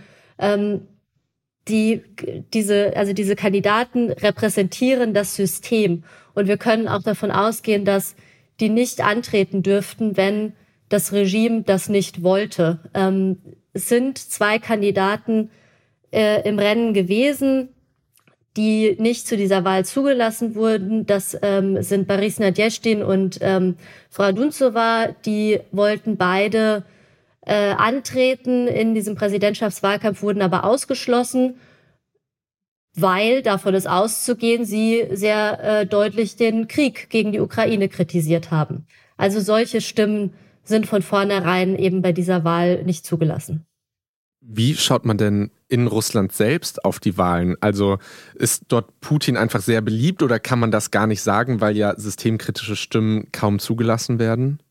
Diese Kandidaten repräsentieren das System. Und wir können auch davon ausgehen, dass die nicht antreten dürften, wenn das Regime das nicht wollte. Es sind 2 Kandidaten im Rennen gewesen, die nicht zu dieser Wahl zugelassen wurden. Das sind Boris Nadezhdin und Frau Duntsova. Die wollten beide antreten in diesem Präsidentschaftswahlkampf, wurden aber ausgeschlossen, weil, davon ist auszugehen, sie sehr deutlich den Krieg gegen die Ukraine kritisiert haben. Also solche Stimmen sind von vornherein eben bei dieser Wahl nicht zugelassen. Wie schaut man denn in Russland selbst auf die Wahlen? Also ist dort Putin einfach sehr beliebt oder kann man das gar nicht sagen, weil ja systemkritische Stimmen kaum zugelassen werden?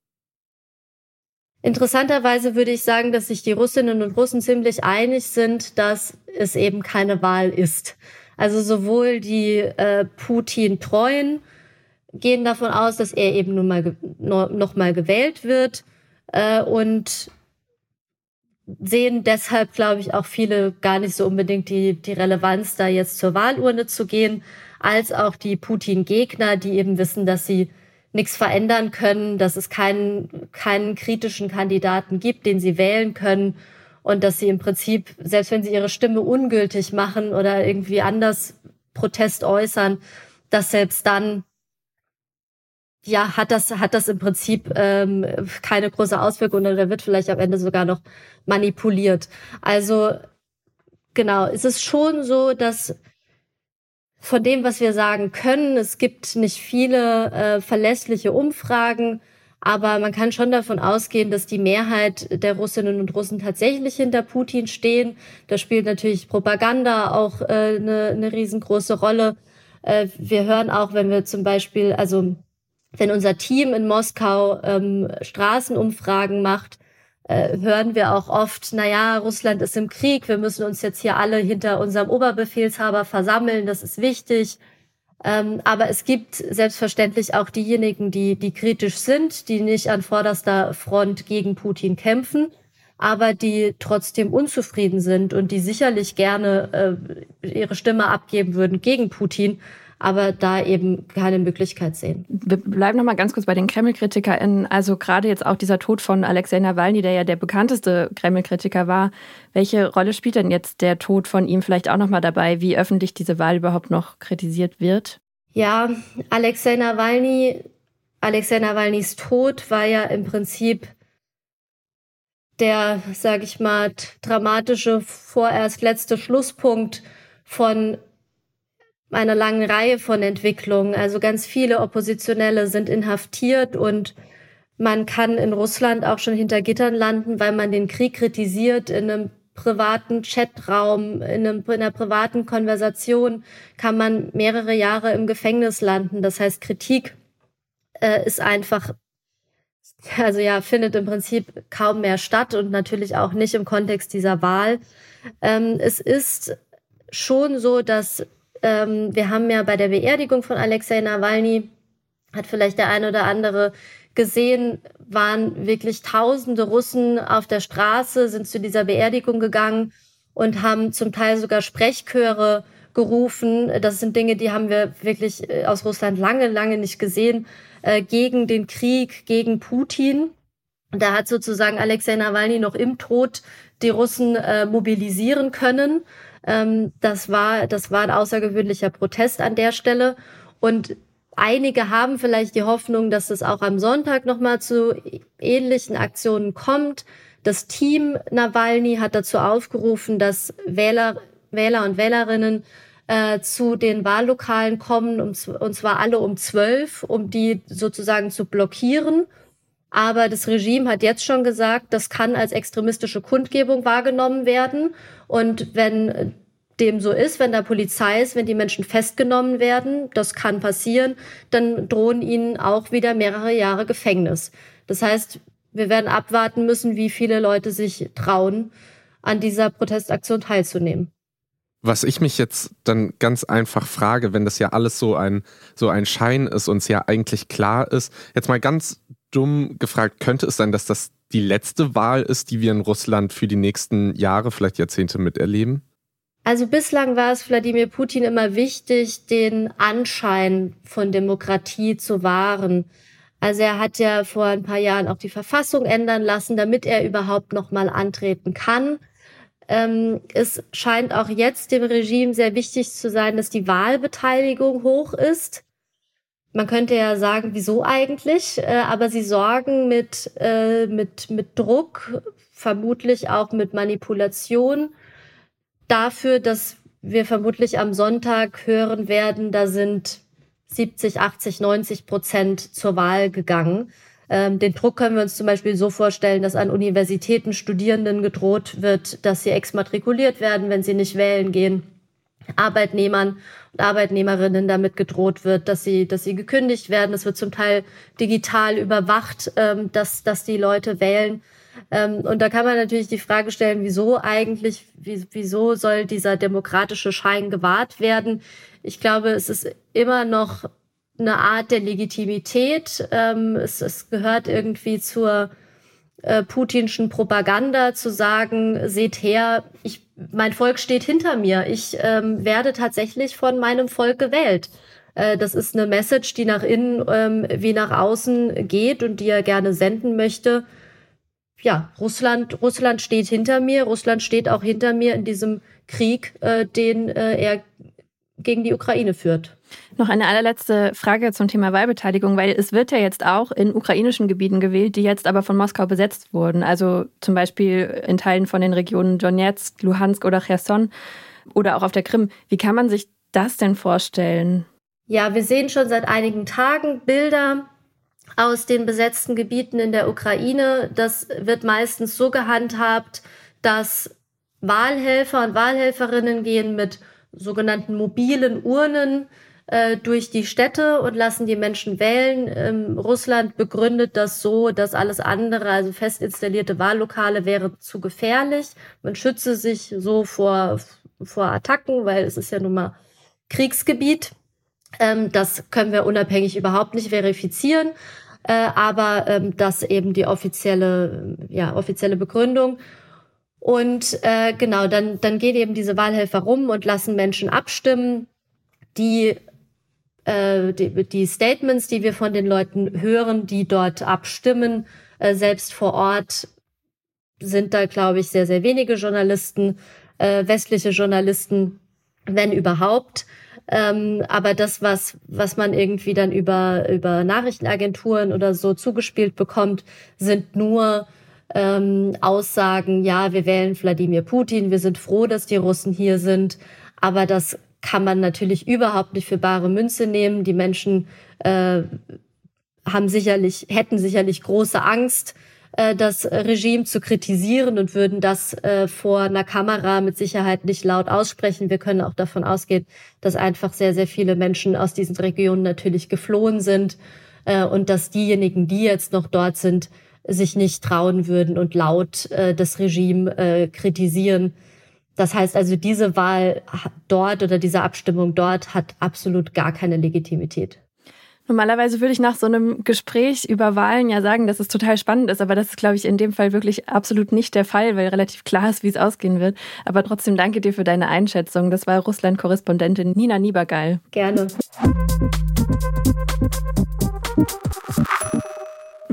Interessanterweise würde ich sagen, dass sich die Russinnen und Russen ziemlich einig sind, dass es eben keine Wahl ist. Also sowohl die Putin-Treuen gehen davon aus, dass er eben noch mal gewählt wird und sehen deshalb, glaube ich, auch viele gar nicht so unbedingt die Relevanz, da jetzt zur Wahlurne zu gehen, als auch die Putin-Gegner, die eben wissen, dass sie nichts verändern können, dass es keinen kritischen Kandidaten gibt, den sie wählen können und dass sie im Prinzip, selbst wenn sie ihre Stimme ungültig machen oder irgendwie anders Protest äußern, dass selbst dann hat das im Prinzip keine große Auswirkung oder wird vielleicht am Ende sogar noch manipuliert. Also genau, es ist schon so, dass von dem, was wir sagen können, es gibt nicht viele verlässliche Umfragen, aber man kann schon davon ausgehen, dass die Mehrheit der Russinnen und Russen tatsächlich hinter Putin stehen. Da spielt natürlich Propaganda auch eine riesengroße Rolle. Wir hören auch, wenn wir zum Beispiel, also wenn unser Team in Moskau Straßenumfragen macht, hören wir auch oft, Russland ist im Krieg, wir müssen uns jetzt hier alle hinter unserem Oberbefehlshaber versammeln, das ist wichtig. Aber es gibt selbstverständlich auch diejenigen, die kritisch sind, die nicht an vorderster Front gegen Putin kämpfen, aber die trotzdem unzufrieden sind und die sicherlich gerne ihre Stimme abgeben würden gegen Putin, aber da eben keine Möglichkeit sehen. Wir bleiben noch mal ganz kurz bei den Kreml-KritikerInnen. Also gerade jetzt auch dieser Tod von Alexei Nawalny, der ja der bekannteste Kreml-Kritiker war. Welche Rolle spielt denn jetzt der Tod von ihm vielleicht auch noch mal dabei, wie öffentlich diese Wahl überhaupt noch kritisiert wird? Ja, Alexei Nawalnys Tod war ja im Prinzip der, sage ich mal, dramatische, vorerst letzte Schlusspunkt von einer langen Reihe von Entwicklungen. Also ganz viele Oppositionelle sind inhaftiert und man kann in Russland auch schon hinter Gittern landen, weil man den Krieg kritisiert. In einem privaten Chatraum, in einer privaten Konversation kann man mehrere Jahre im Gefängnis landen. Das heißt, Kritik ist einfach, findet im Prinzip kaum mehr statt und natürlich auch nicht im Kontext dieser Wahl. Es ist schon so, dass wir haben ja bei der Beerdigung von Alexei Nawalny, hat vielleicht der eine oder andere gesehen, waren wirklich tausende Russen auf der Straße, sind zu dieser Beerdigung gegangen und haben zum Teil sogar Sprechchöre gerufen. Das sind Dinge, die haben wir wirklich aus Russland lange, lange nicht gesehen, gegen den Krieg, gegen Putin. Da hat sozusagen Alexei Nawalny noch im Tod die Russen mobilisieren können. Das war ein außergewöhnlicher Protest an der Stelle. Und Einige haben vielleicht die Hoffnung, dass es auch am Sonntag nochmal zu ähnlichen Aktionen kommt. Das Team Nawalny hat dazu aufgerufen, dass Wähler und Wählerinnen zu den Wahllokalen kommen, und zwar alle um 12, um die sozusagen zu blockieren. Aber das Regime hat jetzt schon gesagt, das kann als extremistische Kundgebung wahrgenommen werden. Und wenn dem so ist, wenn da Polizei ist, wenn die Menschen festgenommen werden, das kann passieren, dann drohen ihnen auch wieder mehrere Jahre Gefängnis. Das heißt, wir werden abwarten müssen, wie viele Leute sich trauen, an dieser Protestaktion teilzunehmen. Was ich mich jetzt dann ganz einfach frage, wenn das ja alles so ein Schein ist und es ja eigentlich klar ist, jetzt mal ganz dumm gefragt, könnte es sein, dass das die letzte Wahl ist, die wir in Russland für die nächsten Jahre, vielleicht Jahrzehnte miterleben? Also bislang war es Wladimir Putin immer wichtig, den Anschein von Demokratie zu wahren. Also er hat ja vor ein paar Jahren auch die Verfassung ändern lassen, damit er überhaupt noch mal antreten kann. Es scheint auch jetzt dem Regime sehr wichtig zu sein, dass die Wahlbeteiligung hoch ist. Man könnte ja sagen, wieso eigentlich? Aber sie sorgen mit Druck, vermutlich auch mit Manipulation, dafür, dass wir vermutlich am Sonntag hören werden, da sind 70, 80, 90% zur Wahl gegangen. Den Druck können wir uns zum Beispiel so vorstellen, dass an Universitäten Studierenden gedroht wird, dass sie exmatrikuliert werden, wenn sie nicht wählen gehen. Arbeitnehmern und Arbeitnehmerinnen damit gedroht wird, dass sie gekündigt werden. Es wird zum Teil digital überwacht, dass die Leute wählen. Und da kann man natürlich die Frage stellen, wieso soll dieser demokratische Schein gewahrt werden? Ich glaube, es ist immer noch eine Art der Legitimität. Es gehört irgendwie zur putinschen Propaganda zu sagen, seht her, mein Volk steht hinter mir. Ich werde tatsächlich von meinem Volk gewählt. Das ist eine Message, die nach innen wie nach außen geht und die er gerne senden möchte. Ja, Russland steht hinter mir. Russland steht auch hinter mir in diesem Krieg, den er gegen die Ukraine führt. Noch eine allerletzte Frage zum Thema Wahlbeteiligung, weil es wird ja jetzt auch in ukrainischen Gebieten gewählt, die jetzt aber von Moskau besetzt wurden. Also zum Beispiel in Teilen von den Regionen Donetsk, Luhansk oder Cherson oder auch auf der Krim. Wie kann man sich das denn vorstellen? Ja, wir sehen schon seit einigen Tagen Bilder aus den besetzten Gebieten in der Ukraine. Das wird meistens so gehandhabt, dass Wahlhelfer und Wahlhelferinnen gehen mit sogenannten mobilen Urnen durch die Städte und lassen die Menschen wählen. Russland begründet das so, dass alles andere, also fest installierte Wahllokale, wäre zu gefährlich. Man schütze sich so vor Attacken, weil es ist ja nun mal Kriegsgebiet. Das können wir unabhängig überhaupt nicht verifizieren, aber das eben die offizielle Begründung. Und genau, dann gehen eben diese Wahlhelfer rum und lassen Menschen abstimmen. Die Statements, die wir von den Leuten hören, die dort abstimmen, selbst vor Ort, sind da, glaube ich, sehr, sehr wenige Journalisten, westliche Journalisten, wenn überhaupt. Aber das, was man irgendwie dann über Nachrichtenagenturen oder so zugespielt bekommt, sind nur Aussagen, ja, wir wählen Wladimir Putin, wir sind froh, dass die Russen hier sind. Aber das kann man natürlich überhaupt nicht für bare Münze nehmen. Die Menschen hätten sicherlich große Angst, das Regime zu kritisieren und würden das vor einer Kamera mit Sicherheit nicht laut aussprechen. Wir können auch davon ausgehen, dass einfach sehr, sehr viele Menschen aus diesen Regionen natürlich geflohen sind und dass diejenigen, die jetzt noch dort sind, sich nicht trauen würden und laut das Regime kritisieren. Das heißt also, diese Wahl dort oder diese Abstimmung dort hat absolut gar keine Legitimität. Normalerweise würde ich nach so einem Gespräch über Wahlen ja sagen, dass es total spannend ist, aber das ist, glaube ich, in dem Fall wirklich absolut nicht der Fall, weil relativ klar ist, wie es ausgehen wird. Aber trotzdem danke dir für deine Einschätzung. Das war Russland-Korrespondentin Nina Niebergall. Gerne.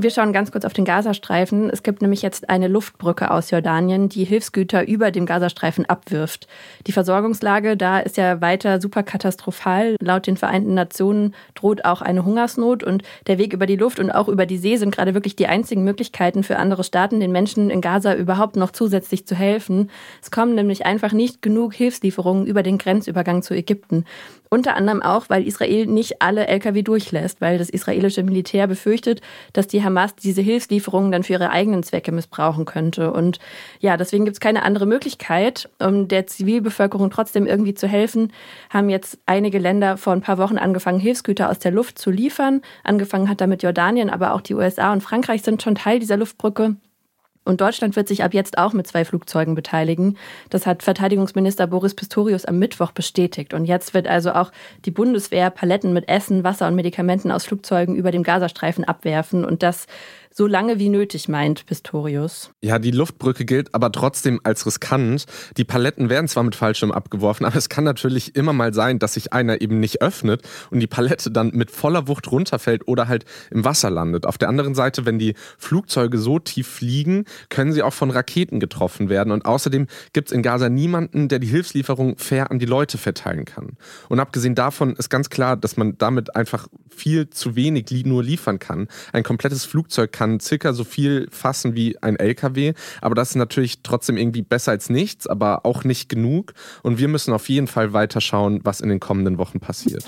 Wir schauen ganz kurz auf den Gazastreifen. Es gibt nämlich jetzt eine Luftbrücke aus Jordanien, die Hilfsgüter über dem Gazastreifen abwirft. Die Versorgungslage da ist ja weiter super katastrophal. Laut den Vereinten Nationen droht auch eine Hungersnot und der Weg über die Luft und auch über die See sind gerade wirklich die einzigen Möglichkeiten für andere Staaten, den Menschen in Gaza überhaupt noch zusätzlich zu helfen. Es kommen nämlich einfach nicht genug Hilfslieferungen über den Grenzübergang zu Ägypten. Unter anderem auch, weil Israel nicht alle Lkw durchlässt, weil das israelische Militär befürchtet, dass die Hamas diese Hilfslieferungen dann für ihre eigenen Zwecke missbrauchen könnte. Und ja, deswegen gibt es keine andere Möglichkeit, um der Zivilbevölkerung trotzdem irgendwie zu helfen, haben jetzt einige Länder vor ein paar Wochen angefangen, Hilfsgüter aus der Luft zu liefern. Angefangen hat damit Jordanien, aber auch die USA und Frankreich sind schon Teil dieser Luftbrücke. Und Deutschland wird sich ab jetzt auch mit 2 Flugzeugen beteiligen. Das hat Verteidigungsminister Boris Pistorius am Mittwoch bestätigt. Und jetzt wird also auch die Bundeswehr Paletten mit Essen, Wasser und Medikamenten aus Flugzeugen über dem Gazastreifen abwerfen. Und das so lange wie nötig, meint Pistorius. Ja, die Luftbrücke gilt aber trotzdem als riskant. Die Paletten werden zwar mit Fallschirm abgeworfen, aber es kann natürlich immer mal sein, dass sich einer eben nicht öffnet und die Palette dann mit voller Wucht runterfällt oder halt im Wasser landet. Auf der anderen Seite, wenn die Flugzeuge so tief fliegen, können sie auch von Raketen getroffen werden. Und außerdem gibt es in Gaza niemanden, der die Hilfslieferung fair an die Leute verteilen kann. Und abgesehen davon ist ganz klar, dass man damit einfach viel zu wenig nur liefern kann. Ein komplettes Flugzeug kann circa so viel fassen wie ein LKW, aber das ist natürlich trotzdem irgendwie besser als nichts, aber auch nicht genug. Und wir müssen auf jeden Fall weiter schauen, was in den kommenden Wochen passiert.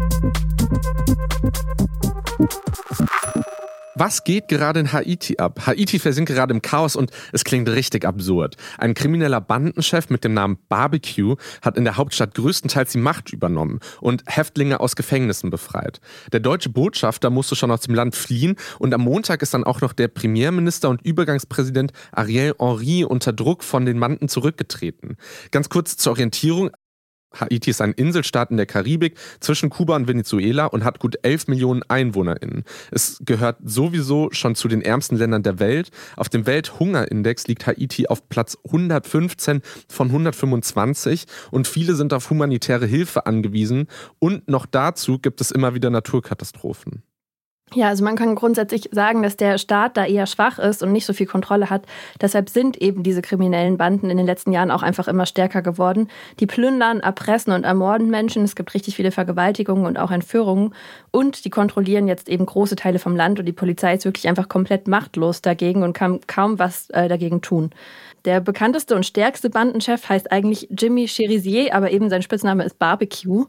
Was geht gerade in Haiti ab? Haiti versinkt gerade im Chaos und es klingt richtig absurd. Ein krimineller Bandenchef mit dem Namen Barbecue hat in der Hauptstadt größtenteils die Macht übernommen und Häftlinge aus Gefängnissen befreit. Der deutsche Botschafter musste schon aus dem Land fliehen und am Montag ist dann auch noch der Premierminister und Übergangspräsident Ariel Henry unter Druck von den Banden zurückgetreten. Ganz kurz zur Orientierung. Haiti ist ein Inselstaat in der Karibik zwischen Kuba und Venezuela und hat gut 11 Millionen EinwohnerInnen. Es gehört sowieso schon zu den ärmsten Ländern der Welt. Auf dem Welthungerindex liegt Haiti auf Platz 115 von 125 und viele sind auf humanitäre Hilfe angewiesen und noch dazu gibt es immer wieder Naturkatastrophen. Ja, also man kann grundsätzlich sagen, dass der Staat da eher schwach ist und nicht so viel Kontrolle hat. Deshalb sind eben diese kriminellen Banden in den letzten Jahren auch einfach immer stärker geworden. Die plündern, erpressen und ermorden Menschen. Es gibt richtig viele Vergewaltigungen und auch Entführungen. Und die kontrollieren jetzt eben große Teile vom Land. Und die Polizei ist wirklich einfach komplett machtlos dagegen und kann kaum was dagegen tun. Der bekannteste und stärkste Bandenchef heißt eigentlich Jimmy Cherizier, aber eben sein Spitzname ist Barbecue.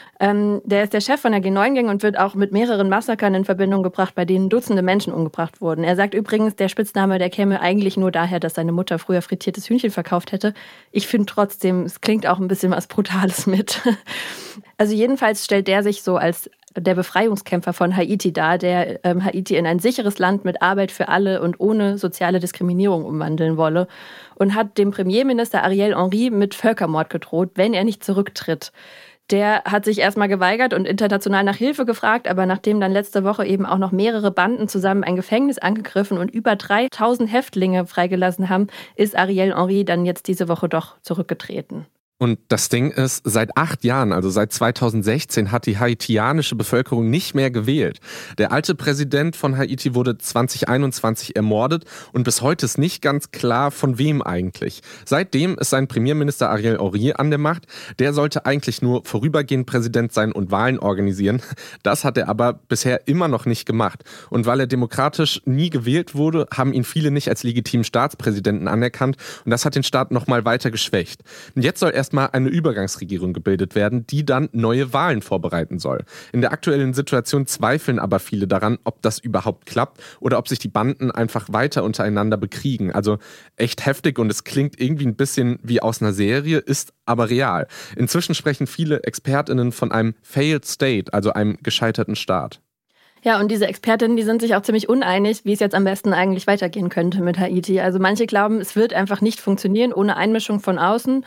Der ist der Chef von der G9-Gang und wird auch mit mehreren Massakern in Verbindung gebracht, bei denen Dutzende Menschen umgebracht wurden. Er sagt übrigens, der Spitzname, der käme eigentlich nur daher, dass seine Mutter früher frittiertes Hühnchen verkauft hätte. Ich finde trotzdem, es klingt auch ein bisschen was Brutales mit. Also jedenfalls stellt der sich so als der Befreiungskämpfer von Haiti dar, der Haiti in ein sicheres Land mit Arbeit für alle und ohne soziale Diskriminierung umwandeln wolle und hat dem Premierminister Ariel Henry mit Völkermord gedroht, wenn er nicht zurücktritt. Der hat sich erstmal geweigert und international nach Hilfe gefragt, aber nachdem dann letzte Woche eben auch noch mehrere Banden zusammen ein Gefängnis angegriffen und über 3000 Häftlinge freigelassen haben, ist Ariel Henry dann jetzt diese Woche doch zurückgetreten. Und das Ding ist, seit 8 Jahren, also seit 2016, hat die haitianische Bevölkerung nicht mehr gewählt. Der alte Präsident von Haiti wurde 2021 ermordet und bis heute ist nicht ganz klar, von wem eigentlich. Seitdem ist sein Premierminister Ariel Henry an der Macht. Der sollte eigentlich nur vorübergehend Präsident sein und Wahlen organisieren. Das hat er aber bisher immer noch nicht gemacht. Und weil er demokratisch nie gewählt wurde, haben ihn viele nicht als legitimen Staatspräsidenten anerkannt. Und das hat den Staat nochmal weiter geschwächt. Und jetzt soll erstmal eine Übergangsregierung gebildet werden, die dann neue Wahlen vorbereiten soll. In der aktuellen Situation zweifeln aber viele daran, ob das überhaupt klappt oder ob sich die Banden einfach weiter untereinander bekriegen. Also echt heftig und es klingt irgendwie ein bisschen wie aus einer Serie, ist aber real. Inzwischen sprechen viele ExpertInnen von einem Failed State, also einem gescheiterten Staat. Ja, und diese Expertinnen, die sind sich auch ziemlich uneinig, wie es jetzt am besten eigentlich weitergehen könnte mit Haiti. Also manche glauben, es wird einfach nicht funktionieren ohne Einmischung von außen.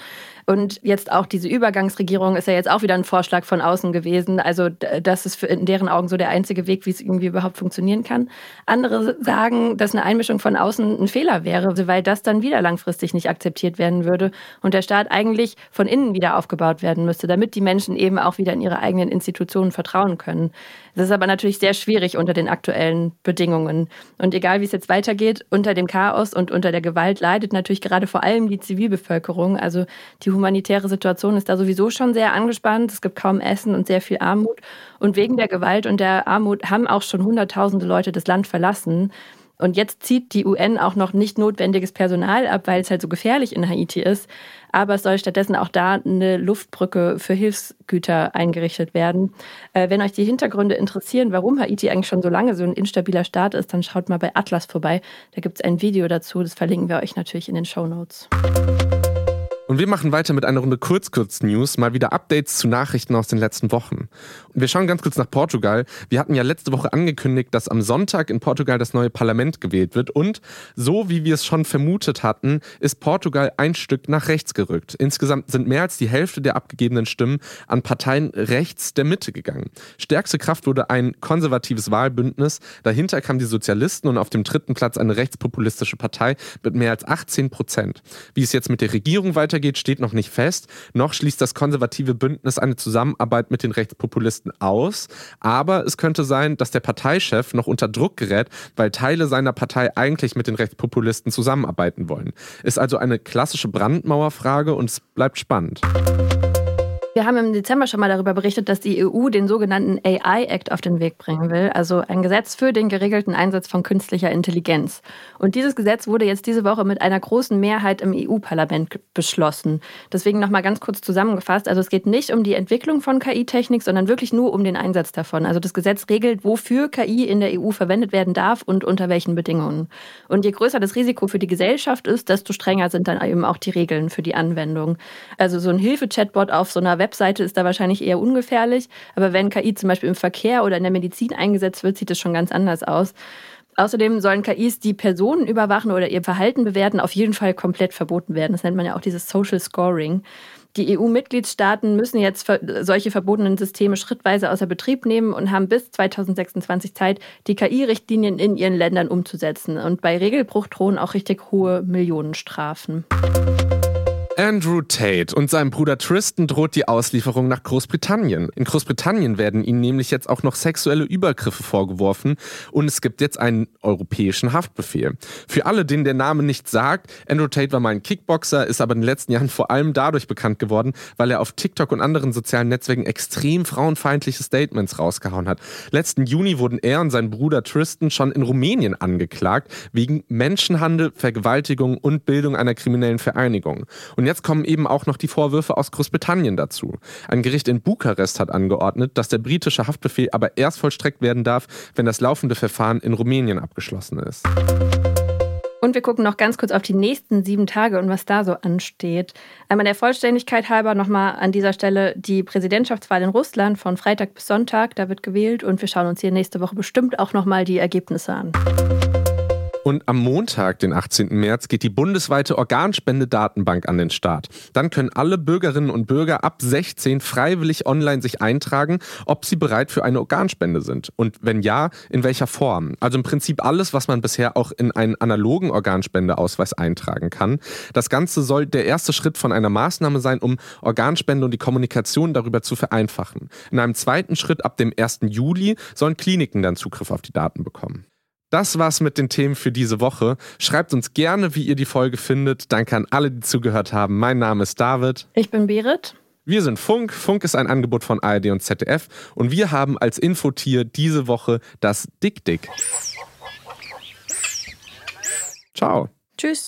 Und jetzt auch diese Übergangsregierung ist ja jetzt auch wieder ein Vorschlag von außen gewesen. Also das ist in deren Augen so der einzige Weg, wie es irgendwie überhaupt funktionieren kann. Andere sagen, dass eine Einmischung von außen ein Fehler wäre, weil das dann wieder langfristig nicht akzeptiert werden würde und der Staat eigentlich von innen wieder aufgebaut werden müsste, damit die Menschen eben auch wieder in ihre eigenen Institutionen vertrauen können. Das ist aber natürlich sehr schwierig unter den aktuellen Bedingungen. Und egal, wie es jetzt weitergeht, unter dem Chaos und unter der Gewalt leidet natürlich gerade vor allem die Zivilbevölkerung. Also die humanitäre Situation ist da sowieso schon sehr angespannt. Es gibt kaum Essen und sehr viel Armut. Und wegen der Gewalt und der Armut haben auch schon Hunderttausende Leute das Land verlassen. Und jetzt zieht die UN auch noch nicht notwendiges Personal ab, weil es halt so gefährlich in Haiti ist. Aber es soll stattdessen auch da eine Luftbrücke für Hilfsgüter eingerichtet werden. Wenn euch die Hintergründe interessieren, warum Haiti eigentlich schon so lange so ein instabiler Staat ist, dann schaut mal bei Atlas vorbei. Da gibt es ein Video dazu, das verlinken wir euch natürlich in den Shownotes. Und wir machen weiter mit einer Runde Kurz-News, mal wieder Updates zu Nachrichten aus den letzten Wochen. Und wir schauen ganz kurz nach Portugal. Wir hatten ja letzte Woche angekündigt, dass am Sonntag in Portugal das neue Parlament gewählt wird. Und so wie wir es schon vermutet hatten, ist Portugal ein Stück nach rechts gerückt. Insgesamt sind mehr als die Hälfte der abgegebenen Stimmen an Parteien rechts der Mitte gegangen. Stärkste Kraft wurde ein konservatives Wahlbündnis. Dahinter kamen die Sozialisten und auf dem 3. Platz eine rechtspopulistische Partei mit mehr als 18%. Wie es jetzt mit der Regierung weitergeht, steht noch nicht fest. Noch schließt das konservative Bündnis eine Zusammenarbeit mit den Rechtspopulisten aus. Aber es könnte sein, dass der Parteichef noch unter Druck gerät, weil Teile seiner Partei eigentlich mit den Rechtspopulisten zusammenarbeiten wollen. Ist also eine klassische Brandmauerfrage und es bleibt spannend. Wir haben im Dezember schon mal darüber berichtet, dass die EU den sogenannten AI-Act auf den Weg bringen will, also ein Gesetz für den geregelten Einsatz von künstlicher Intelligenz. Und dieses Gesetz wurde jetzt diese Woche mit einer großen Mehrheit im EU-Parlament beschlossen. Deswegen nochmal ganz kurz zusammengefasst, also es geht nicht um die Entwicklung von KI-Technik, sondern wirklich nur um den Einsatz davon. Also das Gesetz regelt, wofür KI in der EU verwendet werden darf und unter welchen Bedingungen. Und je größer das Risiko für die Gesellschaft ist, desto strenger sind dann eben auch die Regeln für die Anwendung. Also so ein Hilfe-Chatbot auf so einer Webseite ist da wahrscheinlich eher ungefährlich, aber wenn KI zum Beispiel im Verkehr oder in der Medizin eingesetzt wird, sieht es schon ganz anders aus. Außerdem sollen KIs, die Personen überwachen oder ihr Verhalten bewerten, auf jeden Fall komplett verboten werden. Das nennt man ja auch dieses Social Scoring. Die EU-Mitgliedstaaten müssen jetzt solche verbotenen Systeme schrittweise außer Betrieb nehmen und haben bis 2026 Zeit, die KI-Richtlinien in ihren Ländern umzusetzen. Und bei Regelbruch drohen auch richtig hohe Millionenstrafen. Andrew Tate und seinem Bruder Tristan droht die Auslieferung nach Großbritannien. In Großbritannien werden ihnen nämlich jetzt auch noch sexuelle Übergriffe vorgeworfen und es gibt jetzt einen europäischen Haftbefehl. Für alle, denen der Name nichts sagt, Andrew Tate war mal ein Kickboxer, ist aber in den letzten Jahren vor allem dadurch bekannt geworden, weil er auf TikTok und anderen sozialen Netzwerken extrem frauenfeindliche Statements rausgehauen hat. Letzten Juni wurden er und sein Bruder Tristan schon in Rumänien angeklagt, wegen Menschenhandel, Vergewaltigung und Bildung einer kriminellen Vereinigung. Und jetzt kommen eben auch noch die Vorwürfe aus Großbritannien dazu. Ein Gericht in Bukarest hat angeordnet, dass der britische Haftbefehl aber erst vollstreckt werden darf, wenn das laufende Verfahren in Rumänien abgeschlossen ist. Und wir gucken noch ganz kurz auf die nächsten 7 Tage und was da so ansteht. Einmal der Vollständigkeit halber nochmal an dieser Stelle die Präsidentschaftswahl in Russland von Freitag bis Sonntag. Da wird gewählt und wir schauen uns hier nächste Woche bestimmt auch nochmal die Ergebnisse an. Und am Montag, den 18. März, geht die bundesweite Organspendedatenbank an den Start. Dann können alle Bürgerinnen und Bürger ab 16 freiwillig online sich eintragen, ob sie bereit für eine Organspende sind. Und wenn ja, in welcher Form. Also im Prinzip alles, was man bisher auch in einen analogen Organspendeausweis eintragen kann. Das Ganze soll der erste Schritt von einer Maßnahme sein, um Organspende und die Kommunikation darüber zu vereinfachen. In einem zweiten Schritt ab dem 1. Juli sollen Kliniken dann Zugriff auf die Daten bekommen. Das war's mit den Themen für diese Woche. Schreibt uns gerne, wie ihr die Folge findet. Danke an alle, die zugehört haben. Mein Name ist David. Ich bin Berit. Wir sind Funk. Funk ist ein Angebot von ARD und ZDF. Und wir haben als Infotier diese Woche das Dick-Dick. Ciao. Tschüss.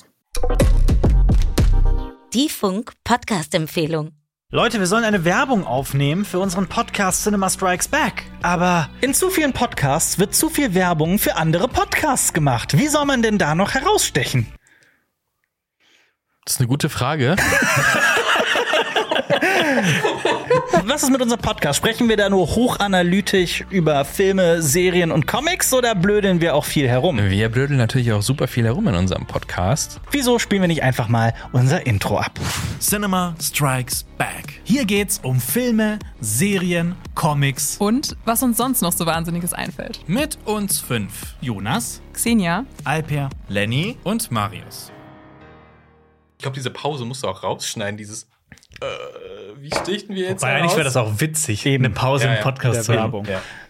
Die Funk-Podcast-Empfehlung. Leute, wir sollen eine Werbung aufnehmen für unseren Podcast Cinema Strikes Back. Aber in zu vielen Podcasts wird zu viel Werbung für andere Podcasts gemacht. Wie soll man denn da noch herausstechen? Das ist eine gute Frage. Was ist mit unserem Podcast? Sprechen wir da nur hochanalytisch über Filme, Serien und Comics oder blödeln wir auch viel herum? Wir blödeln natürlich auch super viel herum in unserem Podcast. Wieso spielen wir nicht einfach mal unser Intro ab? Cinema Strikes Back. Hier geht's um Filme, Serien, Comics und was uns sonst noch so Wahnsinniges einfällt. Mit uns 5. Jonas, Xenia, Alper, Lenny und Marius. Ich glaube, diese Pause musst du auch rausschneiden, dieses wie stichten wir jetzt? Eigentlich wäre das auch witzig, eine Pause im Podcast zu haben. Ja.